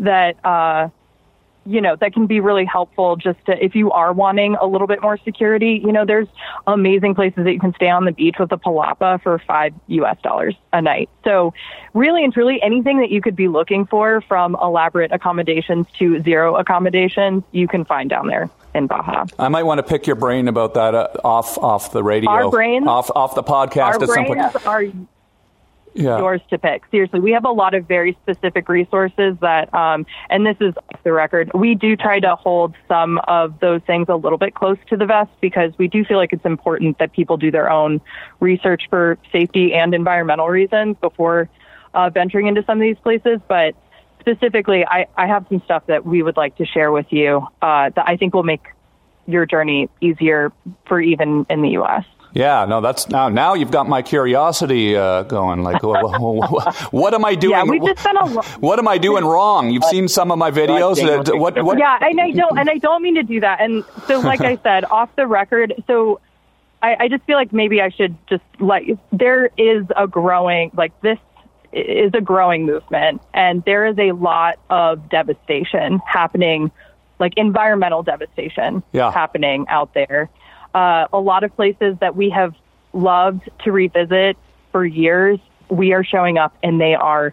S2: that that can be really helpful if you are wanting a little bit more security. There's amazing places that you can stay on the beach with a palapa for $5 a night. So really and truly anything that you could be looking for, from elaborate accommodations to zero accommodations, you can find down there. in Baja.
S1: I might want to pick your brain about that off the radio.
S2: Our brains,
S1: off the podcast
S2: our
S1: at some point.
S2: brains are yours to pick. Seriously, we have a lot of very specific resources that, and this is off the record, we do try to hold some of those things a little bit close to the vest because we do feel like it's important that people do their own research for safety and environmental reasons before venturing into some of these places. But specifically, I have some stuff that we would like to share with you that I think will make your journey easier for even in the U.S.
S1: Yeah, no, that's now you've got my curiosity going. Like, what am I doing?
S2: Yeah, we just spent
S1: what am I doing wrong? You've seen some of my videos. What?
S2: Yeah, and I don't mean to do that. And so, like I said, off the record. So, I just feel like maybe I should just there is a growing this is a growing movement, and there is a lot of devastation happening, like environmental devastation happening out there. A lot of places that we have loved to revisit for years, we are showing up and they are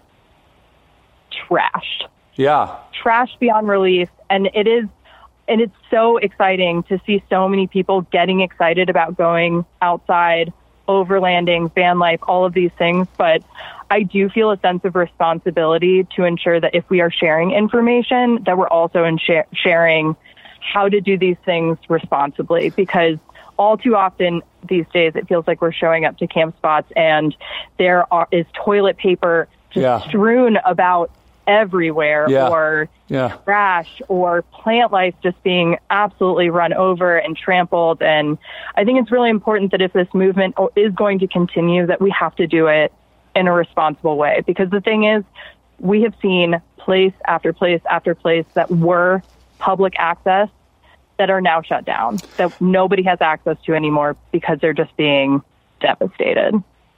S2: trashed.
S1: Yeah.
S2: Trashed beyond relief. And it's so exciting to see so many people getting excited about going outside, overlanding, van life, all of these things. But I do feel a sense of responsibility to ensure that if we are sharing information, that we're also sharing how to do these things responsibly, because all too often these days it feels like we're showing up to camp spots and there is toilet paper just strewn about everywhere, or trash, or plant life just being absolutely run over and trampled. And I think it's really important that if this movement is going to continue, that we have to do it in a responsible way, because the thing is, we have seen place after place after place that were public access that are now shut down, that nobody has access to anymore because they're just being devastated.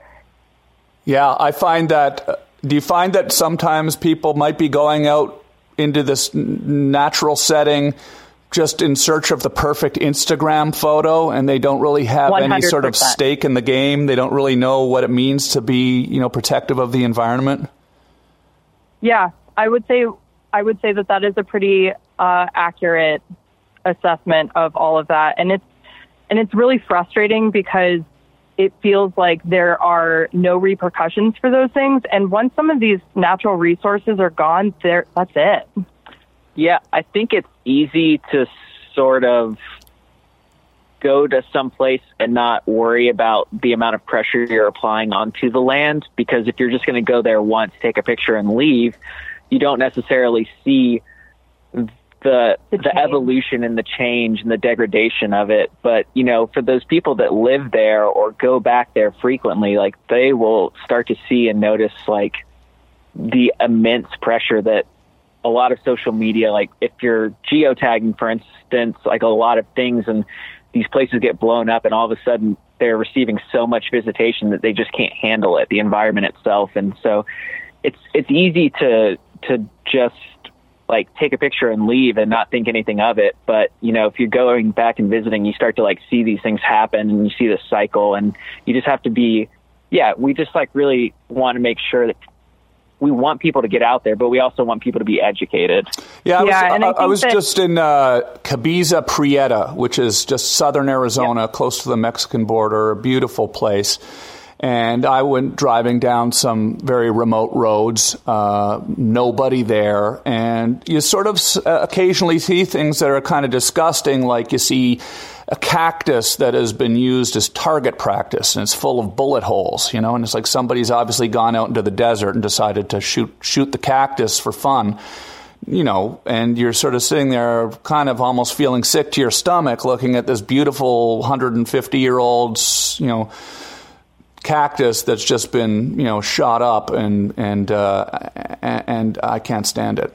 S1: Yeah, I find that. Do you find that sometimes people might be going out into this natural setting just in search of the perfect Instagram photo, and they don't really have 100%. Any sort of stake in the game? They don't really know what it means to be, protective of the environment? Yeah,
S2: I would say that is a pretty accurate assessment of all of that. And it's really frustrating because it feels like there are no repercussions for those things. And once some of these natural resources are gone, that's it.
S3: Yeah, I think it's easy to sort of go to some place and not worry about the amount of pressure you're applying onto the land, because if you're just going to go there once, take a picture and leave, you don't necessarily see the evolution and the change and the degradation of it. But, for those people that live there or go back there frequently, they will start to see and notice the immense pressure that a lot of social media, if you're geotagging, for instance, a lot of things, and these places get blown up and all of a sudden they're receiving so much visitation that they just can't handle it, the environment itself. And so it's easy to just take a picture and leave and not think anything of it. But, if you're going back and visiting, you start to see these things happen and you see the cycle, and you just have to be, we just really want to make sure that we want people to get out there, but we also want people to be educated.
S1: Yeah, I was just in Cabeza Prieta, which is just southern Arizona, close to the Mexican border, a beautiful place. And I went driving down some very remote roads, nobody there. And you sort of occasionally see things that are kind of disgusting, like you see a cactus that has been used as target practice, and it's full of bullet holes, and it's like somebody's obviously gone out into the desert and decided to shoot the cactus for fun. And you're sort of sitting there kind of almost feeling sick to your stomach looking at this beautiful 150-year-old, cactus that's just been, shot up, and I can't stand it.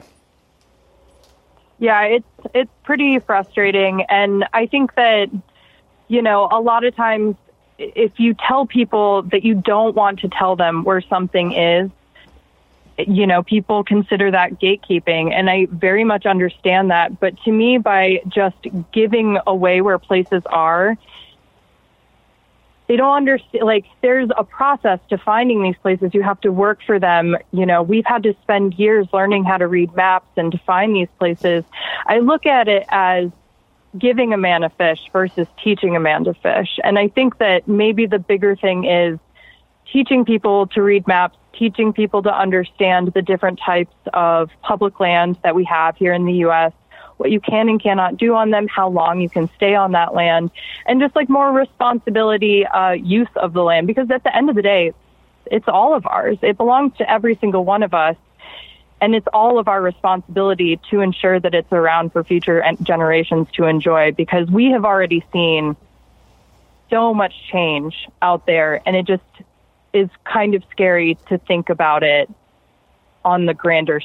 S2: Yeah, it's pretty frustrating. And I think that, a lot of times if you tell people that you don't want to tell them where something is, people consider that gatekeeping. And I very much understand that. But to me, by just giving away where places are, they don't understand, there's a process to finding these places. You have to work for them. We've had to spend years learning how to read maps and to find these places. I look at it as giving a man a fish versus teaching a man to fish. And I think that maybe the bigger thing is teaching people to read maps, teaching people to understand the different types of public land that we have here in the U.S., what you can and cannot do on them, how long you can stay on that land, and just like more responsibility use of the land. Because at the end of the day, it's all of ours. It belongs to every single one of us. And it's all of our responsibility to ensure that it's around for future generations to enjoy, because we have already seen so much change out there. And it just is kind of scary to think about it on the grander,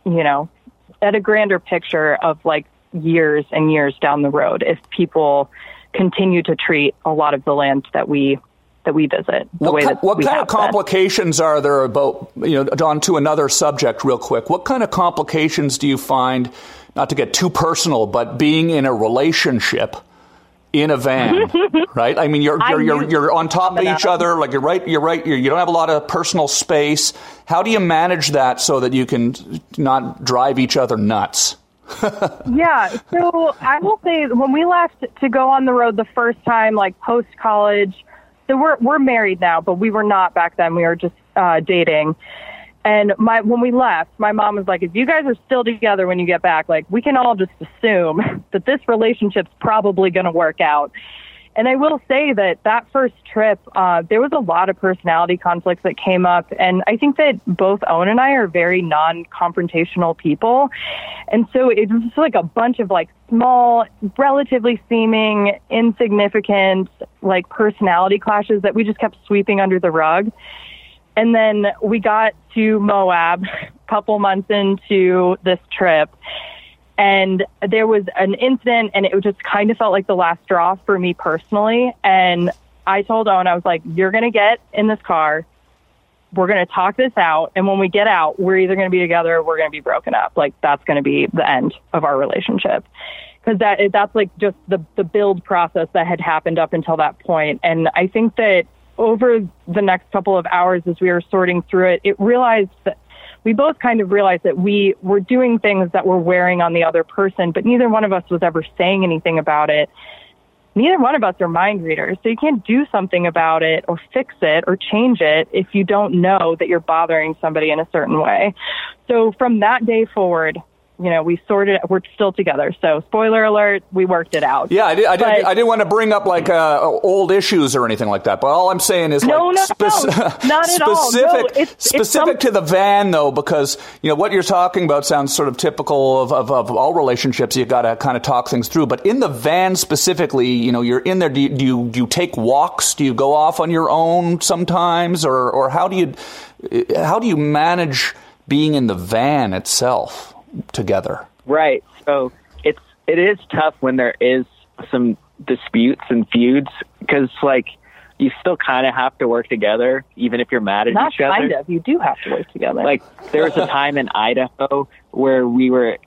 S2: at a grander picture of like years and years down the road, if people continue to treat a lot of the land that we visit.
S1: What kind of complications are there about, on to another subject real quick, what kind of complications do you find, not to get too personal, but being in a relationship in a van, right? I mean, you're on top of each other, like you're right, you don't have a lot of personal space. How do you manage that so that you can not drive each other nuts?
S2: Yeah, so I will say when we left to go on the road the first time, like post-college, so we're married now, but we were not back then. We were just dating. And when we left, my mom was like, if you guys are still together when you get back, like we can all just assume that this relationship's probably going to work out. And I will say that first trip, there was a lot of personality conflicts that came up. And I think that both Owen and I are very non-confrontational people. And so it was just like a bunch of like small, relatively seeming, insignificant, like personality clashes that we just kept sweeping under the rug. And then we got to Moab a couple months into this trip. And there was an incident, and it just kind of felt like the last straw for me personally. And I told Owen, I was like, you're going to get in this car. We're going to talk this out. And when we get out, we're either going to be together or we're going to be broken up. Like, that's going to be the end of our relationship. Because that's like just the build process that had happened up until that point. And I think that over the next couple of hours, as we were sorting through it, we both kind of realized that we were doing things that were wearing on the other person, but neither one of us was ever saying anything about it. Neither one of us are mind readers, so you can't do something about it or fix it or change it if you don't know that you're bothering somebody in a certain way. So from that day forward, we're still together. So spoiler alert, we worked it out.
S1: Yeah, I didn't want to bring up like old issues or anything like that. But all I'm saying is
S2: not at all.
S1: Specific to the van, though, because what you're talking about sounds sort of typical of all relationships. You got to kind of talk things through. But in the van specifically, you're in there. Do you take walks? Do you go off on your own sometimes, or how do you manage being in the van itself together?
S3: Right. So it is tough when there is some disputes and feuds, because like you still kind of have to work together even if you're mad at each other.
S2: Kind of. You do have to work together.
S3: Like there was a time in Idaho where we were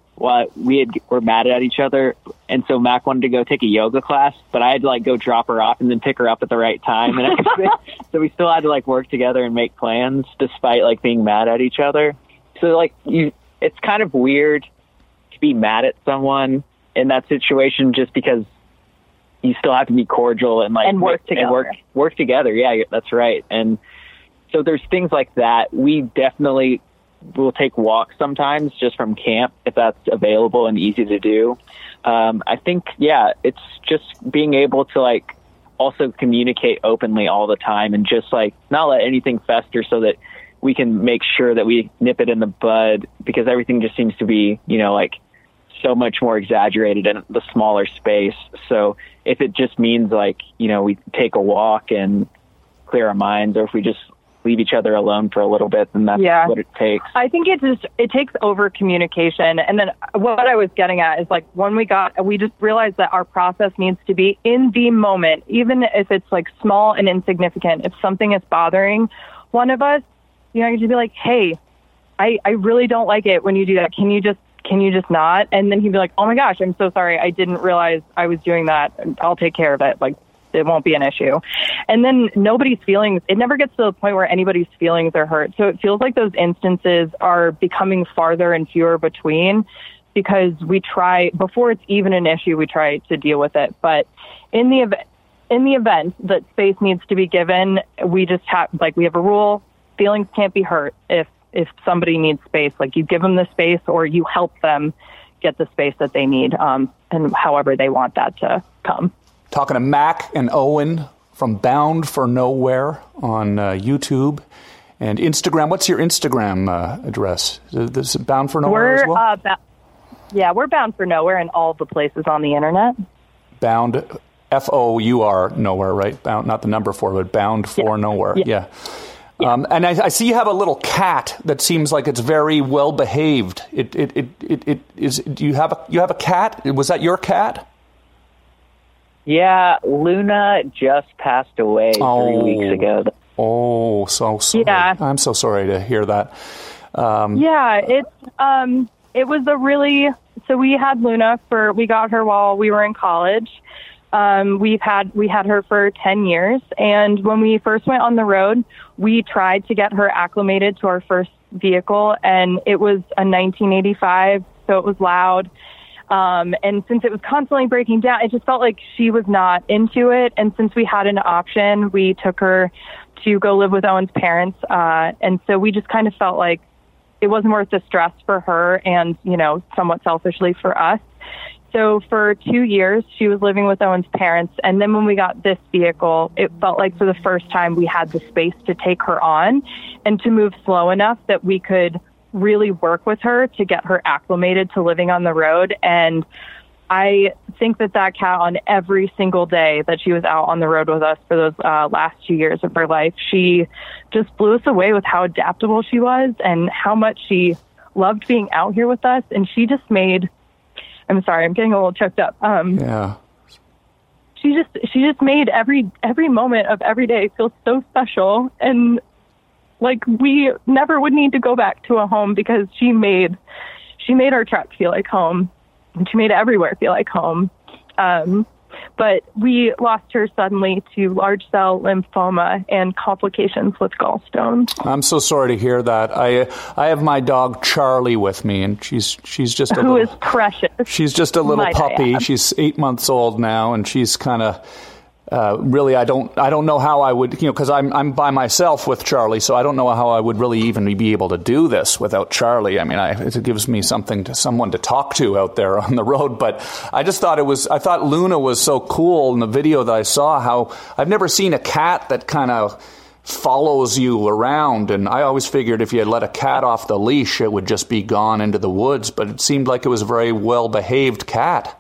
S3: mad at each other, and so Mac wanted to go take a yoga class, but I had to like go drop her off and then pick her up at the right time, and everything. So we still had to like work together and make plans despite like being mad at each other. So like it's kind of weird to be mad at someone in that situation, just because you still have to be cordial and
S2: work together.
S3: Work together. Yeah, that's right. And so there's things like that. We definitely will take walks sometimes just from camp if that's available and easy to do. I think, it's just being able to like also communicate openly all the time and just like not let anything fester, so that we can make sure that we nip it in the bud, because everything just seems to be, like so much more exaggerated in the smaller space. So if it just means like, we take a walk and clear our minds, or if we just leave each other alone for a little bit, then that's what it takes.
S2: I think it takes over communication. And then what I was getting at is like when we just realized that our process needs to be in the moment, even if it's like small and insignificant. If something is bothering one of us, I could just be like, hey, I really don't like it when you do that. Can you just not? And then he'd be like, oh my gosh, I'm so sorry. I didn't realize I was doing that. I'll take care of it. Like, it won't be an issue. And then nobody's feelings, it never gets to the point where anybody's feelings are hurt. So it feels like those instances are becoming farther and fewer between, because we try, before it's even an issue, we try to deal with it. But in the event that space needs to be given, we just have, like, we have a rule: feelings can't be hurt. If somebody needs space, like, you give them the space or you help them get the space that they need, and however they want that to come.
S1: Talking to Mac and Owen from Bound for Nowhere on YouTube and Instagram. What's your Instagram address? Is it Bound for Nowhere as well?
S2: We're Bound for Nowhere in all the places on the internet.
S1: Bound, F-O-U-R, nowhere, right? Bound, not the number 4, but Bound for Nowhere. Yeah. And I see you have a little cat that seems like it's very well behaved. It is. Do you have a cat? Was that your cat?
S3: Yeah, Luna just passed away 3 weeks ago.
S1: Oh, so sorry.
S2: Yeah.
S1: I'm so sorry to hear that.
S2: It was so we had Luna we got her while we were in college. We had her for 10 years. And when we first went on the road, we tried to get her acclimated to our first vehicle, and it was a 1985, so it was loud. And since it was constantly breaking down, it just felt like she was not into it. And since we had an option, we took her to go live with Owen's parents. And so we just kind of felt like it wasn't worth the stress for her and, somewhat selfishly for us. So for 2 years, she was living with Owen's parents. And then when we got this vehicle, it felt like for the first time we had the space to take her on and to move slow enough that we could really work with her to get her acclimated to living on the road. And I think that cat, on every single day that she was out on the road with us for those last 2 years of her life, she just blew us away with how adaptable she was and how much she loved being out here with us. And she just made, I'm sorry, I'm getting a little choked up. She just made every moment of every day feel so special, and like we never would need to go back to a home because she made our truck feel like home, and she made everywhere feel like home. But we lost her suddenly to large cell lymphoma and complications with gallstones.
S1: I'm so sorry to hear that. I have my dog Charlie with me, and she's just
S2: who is precious.
S1: She's just a little puppy. She's 8 months old now, and she's kind of really. I don't know how I would, because I'm by myself with Charlie, so I don't know how I would really even be able to do this without Charlie. I mean, it gives me someone to talk to out there on the road. But I just thought I thought Luna was so cool in the video that I saw. How I've never seen a cat that kind of follows you around, and I always figured if you had let a cat off the leash, it would just be gone into the woods. But it seemed like it was a very well behaved cat.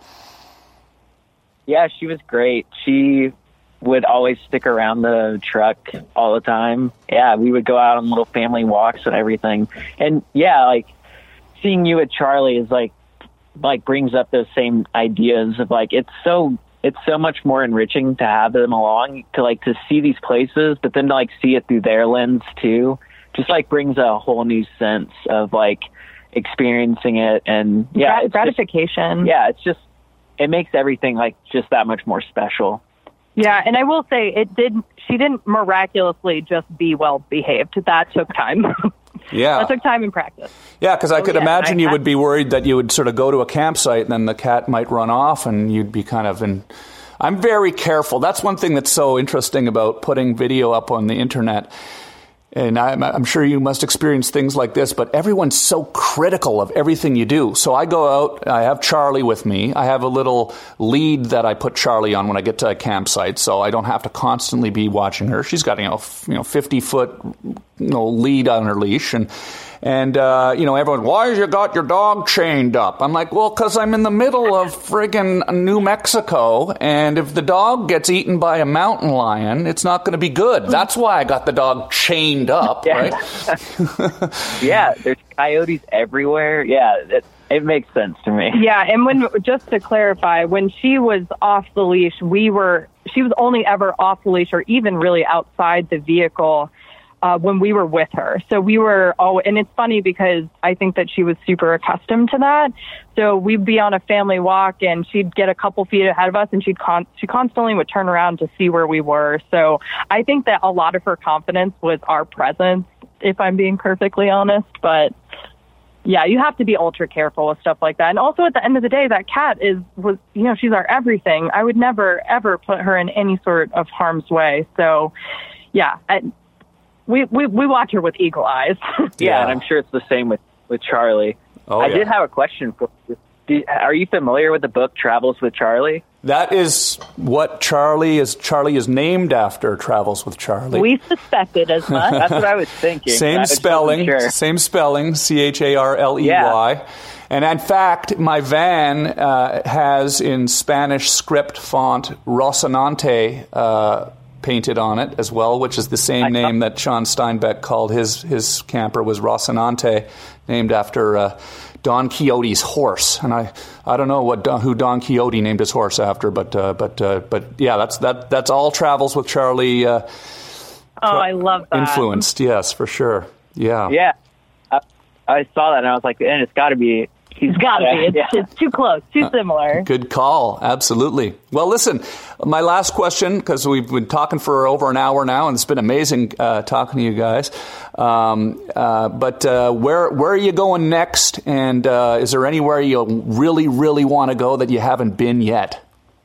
S3: Yeah, she was great. She would always stick around the truck all the time. Yeah, we would go out on little family walks and everything. And yeah, like seeing you with Charlie is like brings up those same ideas of like it's so much more enriching to have them along, to see these places, but then to see it through their lens too. Just brings a whole new sense of experiencing it, and
S2: gratification.
S3: It makes everything just that much more special.
S2: Yeah, and I will say she didn't miraculously just be well behaved. That took time.
S1: Yeah.
S2: That took time and practice.
S1: Yeah, because I could imagine you would be worried that you would sort of go to a campsite and then the cat might run off and you'd be kind of in. I'm very careful. That's one thing that's so interesting about putting video up on the internet. And I'm sure you must experience things like this, but everyone's so critical of everything you do. So I go out, I have Charlie with me. I have a little lead that I put Charlie on when I get to a campsite, so I don't have to constantly be watching her. She's got 50-foot lead on her leash, and everyone, why you got your dog chained up? I'm like, well, because I'm in the middle of friggin' New Mexico, and if the dog gets eaten by a mountain lion, it's not going to be good. That's why I got the dog chained up, right?
S3: Yeah, there's coyotes everywhere. Yeah, it makes sense to me.
S2: Yeah, and just to clarify, when she was off the leash, she was only ever off the leash or even really outside the vehicle when we were with her. So we were and it's funny because I think that she was super accustomed to that. So we'd be on a family walk and she'd get a couple feet ahead of us and she constantly would turn around to see where we were. So I think that a lot of her confidence was our presence, if I'm being perfectly honest. But Yeah, you have to be ultra careful with stuff like that. And also at the end of the day, that cat she's our everything. I would never, ever put her in any sort of harm's way. So, yeah, we watch her with eagle eyes.
S3: Yeah, and I'm sure it's the same with Charlie. I did have a question for you. Are you familiar with the book Travels with Charlie?
S1: That is what Charlie is named after, Travels with Charlie.
S2: We suspected as much.
S3: That's what I was thinking.
S1: Same spelling, Charley.
S3: Yeah.
S1: And in fact, my van has in Spanish script font Rocinante painted on it as well, which is the same name that Sean Steinbeck called his camper, was Rocinante, named after Don Quixote's horse. And I don't know who Don Quixote named his horse after, but yeah, that's all Travels with Charlie.
S2: I love that.
S1: Influenced, yes, for sure. Yeah.
S3: Yeah. I saw that and I was like, and it's got to be.
S2: It's got to be. It's too close, too similar.
S1: Good call. Absolutely. Well, listen, my last question, because we've been talking for over an hour now, and it's been amazing talking to you guys. But where are you going next? And is there anywhere you really, really want to go that you haven't been yet?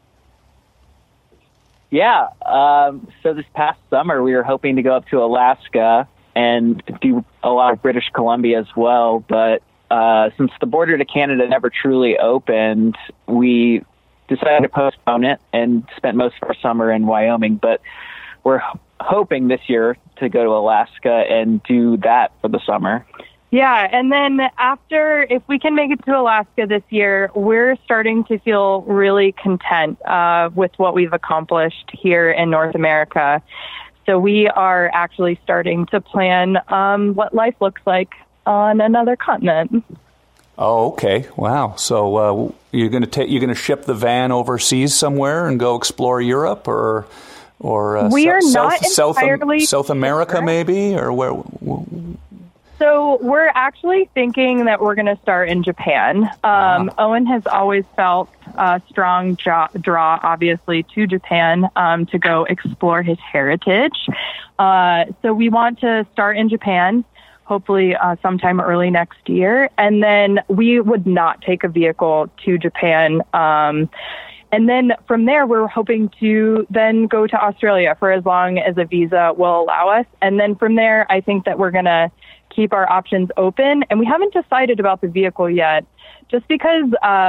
S3: Yeah. So this past summer, we were hoping to go up to Alaska and do a lot of British Columbia as well, but since the border to Canada never truly opened, we decided to postpone it and spent most of our summer in Wyoming. But we're hoping this year to go to Alaska and do that for the summer.
S2: Yeah, and then if we can make it to Alaska this year, we're starting to feel really content with what we've accomplished here in North America. So we are actually starting to plan what life looks like on another continent.
S1: Oh, okay. Wow. So you're going to ship the van overseas somewhere and go explore Europe, or
S2: we are not entirely
S1: South America, maybe, or where?
S2: So we're actually thinking that we're going to start in Japan. Owen has always felt a strong draw, obviously, to Japan to go explore his heritage. So we want to start in Japan, hopefully sometime early next year. And then we would not take a vehicle to Japan. And then from there, we're hoping to then go to Australia for as long as a visa will allow us. And then from there, I think that we're going to keep our options open. And we haven't decided about the vehicle yet, just because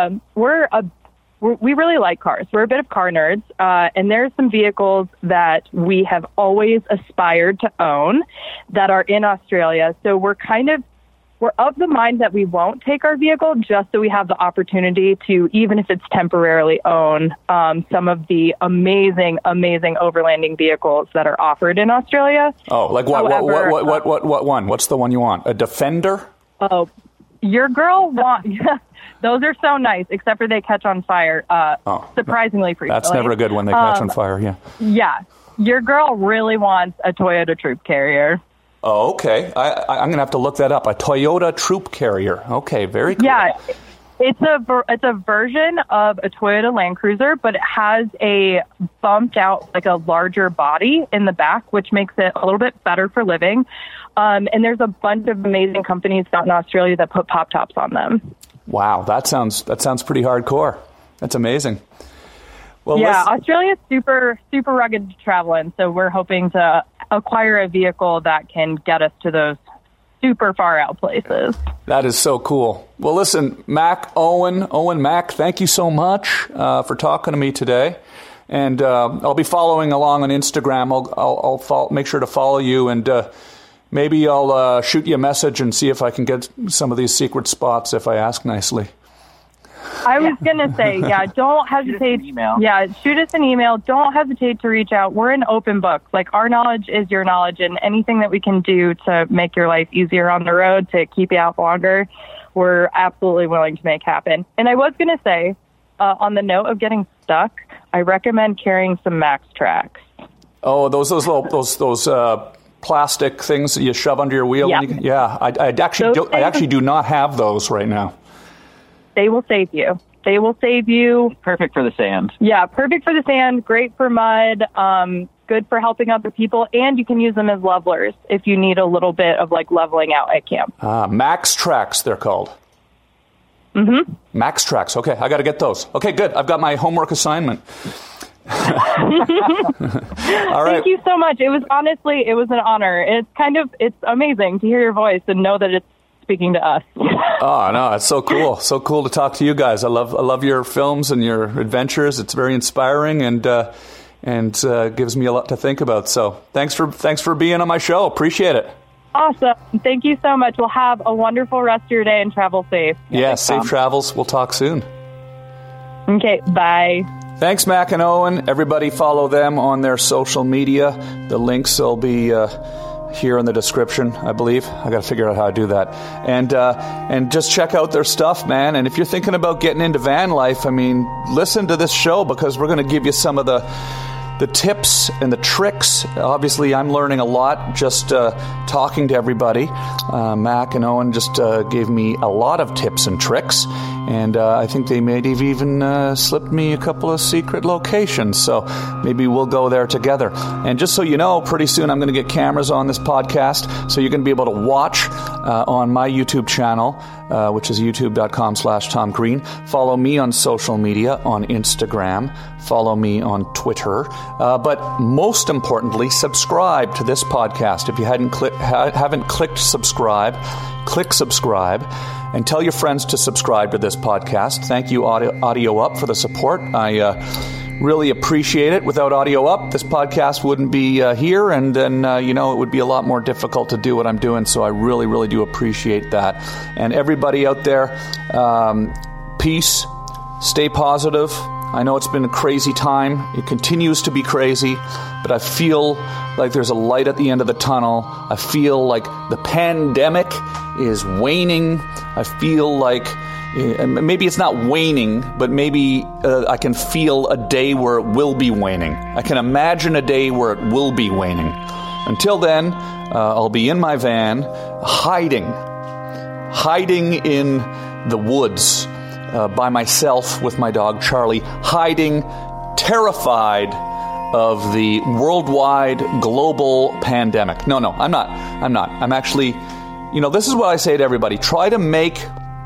S2: we really like cars. We're a bit of car nerds, and there's some vehicles that we have always aspired to own that are in Australia. So we're of the mind that we won't take our vehicle just so we have the opportunity to, even if it's temporarily, own some of the amazing, amazing overlanding vehicles that are offered in Australia.
S1: Oh, like what? However, what one? What's the one you want? A Defender?
S2: Oh, your girl wants. Those are so nice, except for they catch on fire surprisingly frequently.
S1: That's never a good one. They catch on fire, yeah.
S2: Yeah. Your girl really wants a Toyota Troop Carrier.
S1: Oh, okay. I'm going to have to look that up. A Toyota Troop Carrier. Okay, very cool.
S2: Yeah. It's a version of a Toyota Land Cruiser, but it has a bumped out, like a larger body in the back, which makes it a little bit better for living. And there's a bunch of amazing companies out in Australia that put pop tops on them.
S1: Wow, that sounds pretty hardcore. That's amazing. Well,
S2: yeah, Australia's super, super rugged to travel in, so we're hoping to acquire a vehicle that can get us to those super far out places.
S1: That is so cool. Well, listen, Mac, thank you so much for talking to me today. And I'll be following along on Instagram. I'll make sure to follow you, and maybe I'll shoot you a message and see if I can get some of these secret spots if I ask nicely.
S2: I was going to say, don't hesitate. Shoot us an email. Don't hesitate to reach out. We're an open book. Like, our knowledge is your knowledge, and anything that we can do to make your life easier on the road, to keep you out longer, we're absolutely willing to make happen. And I was going to say, on the note of getting stuck, I recommend carrying some Max Tracks.
S1: Oh, those plastic things that you shove under your wheel?
S2: Yeah.
S1: I actually do not have those right now.
S2: They will save you. They will save you.
S3: Perfect for the sand.
S2: Yeah, perfect for the sand. Great for mud. good for helping other people, and you can use them as levelers if you need a little bit of like leveling out at camp.
S1: Max Tracks, they're called.
S2: Mm-hmm.
S1: Max Tracks. Okay, I got to get those. Okay, good. I've got my homework assignment. All right.
S2: Thank you so much. It was an honor. It's amazing to hear your voice and know that it's speaking to us.
S1: Oh, no, it's so cool. So cool to talk to you guys. I love your films and your adventures. It's very inspiring and gives me a lot to think about. So thanks for being on my show. Appreciate it.
S2: Awesome. Thank you so much. We'll have a wonderful rest of your day and travel safe.
S1: Yeah, safe travels. We'll talk soon.
S2: Okay, bye.
S1: Thanks, Mac and Owen. Everybody follow them on their social media. The links will be here in the description, I believe. I got to figure out how to do that. And just check out their stuff, man. And if you're thinking about getting into van life, I mean, listen to this show because we're going to give you some of the tips and the tricks. Obviously, I'm learning a lot just talking to everybody. Mac and Owen just gave me a lot of tips and tricks, and I think they may have even slipped me a couple of secret locations, so maybe we'll go there together. And just so you know, pretty soon I'm going to get cameras on this podcast, so you're going to be able to watch on my YouTube channel, which is youtube.com/Tom Green. Follow me on social media, on Instagram. Follow me on Twitter. But most importantly, subscribe to this podcast. If you haven't clicked subscribe, click subscribe and tell your friends to subscribe to this podcast. Thank you, Audio Up, for the support. I really appreciate it. Without Audio Up, this podcast wouldn't be here, and then, it would be a lot more difficult to do what I'm doing, so I really, really do appreciate that. And everybody out there, peace, stay positive. I know it's been a crazy time. It continues to be crazy, but I feel like there's a light at the end of the tunnel. I feel like the pandemic is waning. I feel like maybe it's not waning, but maybe I can feel a day where it will be waning. I can imagine a day where it will be waning. Until then, I'll be in my van, hiding in the woods, by myself with my dog Charlie, hiding, terrified of the worldwide global pandemic. No, I'm not. I'm actually, this is what I say to everybody. Try to make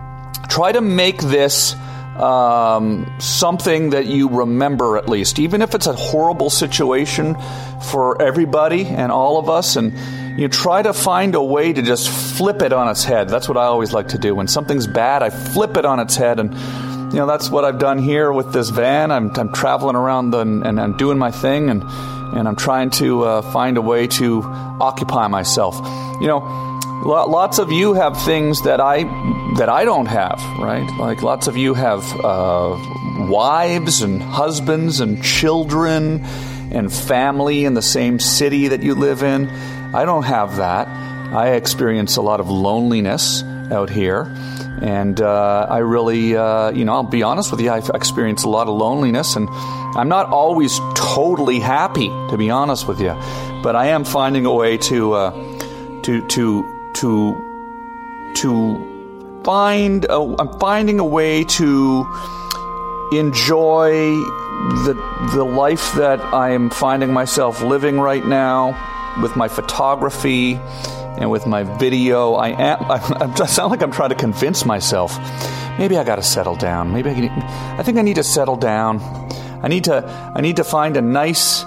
S1: this something that you remember, at least, even if it's a horrible situation for everybody and all of us, and you try to find a way to just flip it on its head. That's what I always like to do. When something's bad, I flip it on its head, and that's what I've done here with this van. I'm traveling around and I'm doing my thing, and I'm trying to find a way to occupy myself. Lots of you have things that I don't have, right? Like lots of you have wives and husbands and children and family in the same city that you live in. I don't have that. I experience a lot of loneliness out here. And I really, I'll be honest with you, I've experienced a lot of loneliness, and I'm not always totally happy, to be honest with you. But I am finding a way to I'm finding a way to enjoy the life that I am finding myself living right now with my photography and with my video. I sound like I'm trying to convince myself. Maybe I got to settle down. I think I need to settle down. I need to find a nice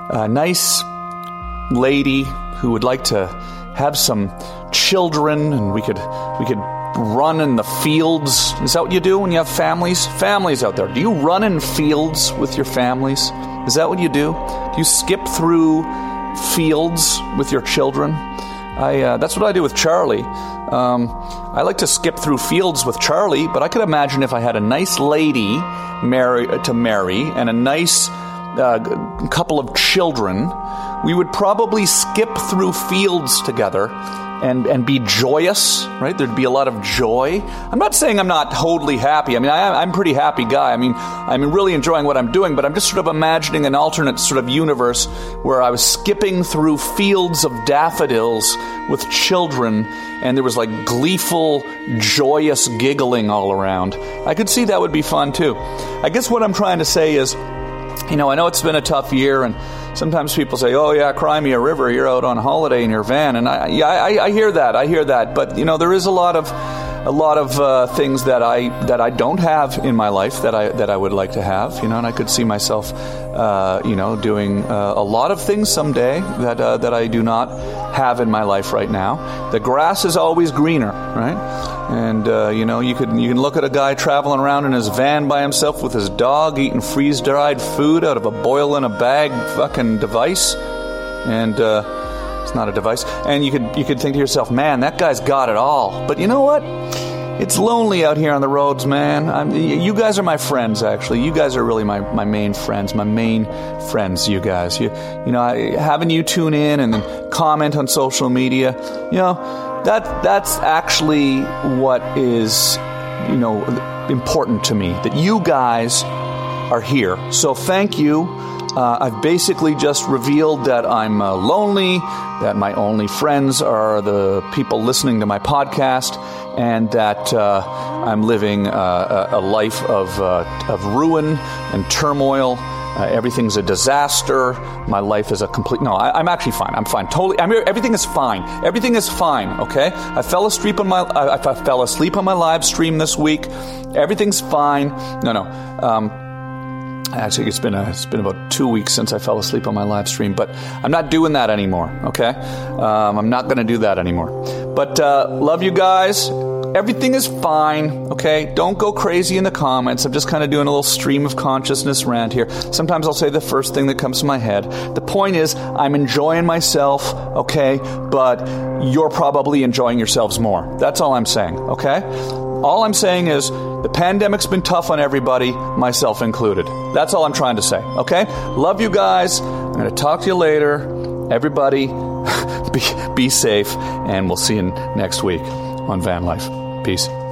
S1: lady who would like to have some children, and we could run in the fields. Is that what you do when you have families? Families out there, do you run in fields with your families? Is that what you do? Do you skip through fields with your children? That's what I do with Charlie. I like to skip through fields with Charlie, but I could imagine if I had a nice lady to marry and a nice couple of children, we would probably skip through fields together and be joyous, right? There'd be a lot of joy. I'm not saying I'm not totally happy. I mean, I'm a pretty happy guy. I mean, I'm really enjoying what I'm doing, but I'm just sort of imagining an alternate sort of universe where I was skipping through fields of daffodils with children, and there was like gleeful, joyous giggling all around. I could see that would be fun too. I guess what I'm trying to say is, I know it's been a tough year, and sometimes people say, oh yeah, cry me a river, you're out on holiday in your van. And I hear that. But, there is a lot of things that I don't have in my life that I would like to have, and I could see myself, doing a lot of things someday that I do not have in my life right now. The grass is always greener, right? And you can look at a guy traveling around in his van by himself with his dog, eating freeze-dried food out of a boil-in-a-bag fucking device, and it's not a device. And you could think to yourself, man, that guy's got it all. But you know what? It's lonely out here on the roads, man. You guys are my friends, actually. You guys are really my main friends, you guys. Having you tune in and then comment on social media, that's actually what is, important to me, that you guys are here. So thank you. I've basically just revealed that I'm lonely, that my only friends are the people listening to my podcast, and that I'm living a life of ruin and turmoil. Everything's a disaster. My life is a complete... No, I'm actually fine. I'm fine. Totally. Everything is fine. Everything is fine, okay? I fell asleep on my live stream this week. Everything's fine. No. Actually, it's been about 2 weeks since I fell asleep on my live stream, but I'm not doing that anymore, okay? I'm not going to do that anymore. But love you guys. Everything is fine, okay? Don't go crazy in the comments. I'm just kind of doing a little stream of consciousness rant here. Sometimes I'll say the first thing that comes to my head. The point is, I'm enjoying myself, okay? But you're probably enjoying yourselves more. That's all I'm saying, okay? All I'm saying is the pandemic's been tough on everybody, myself included. That's all I'm trying to say, okay? Love you guys. I'm going to talk to you later. Everybody, be safe, and we'll see you next week on Van Life. Peace.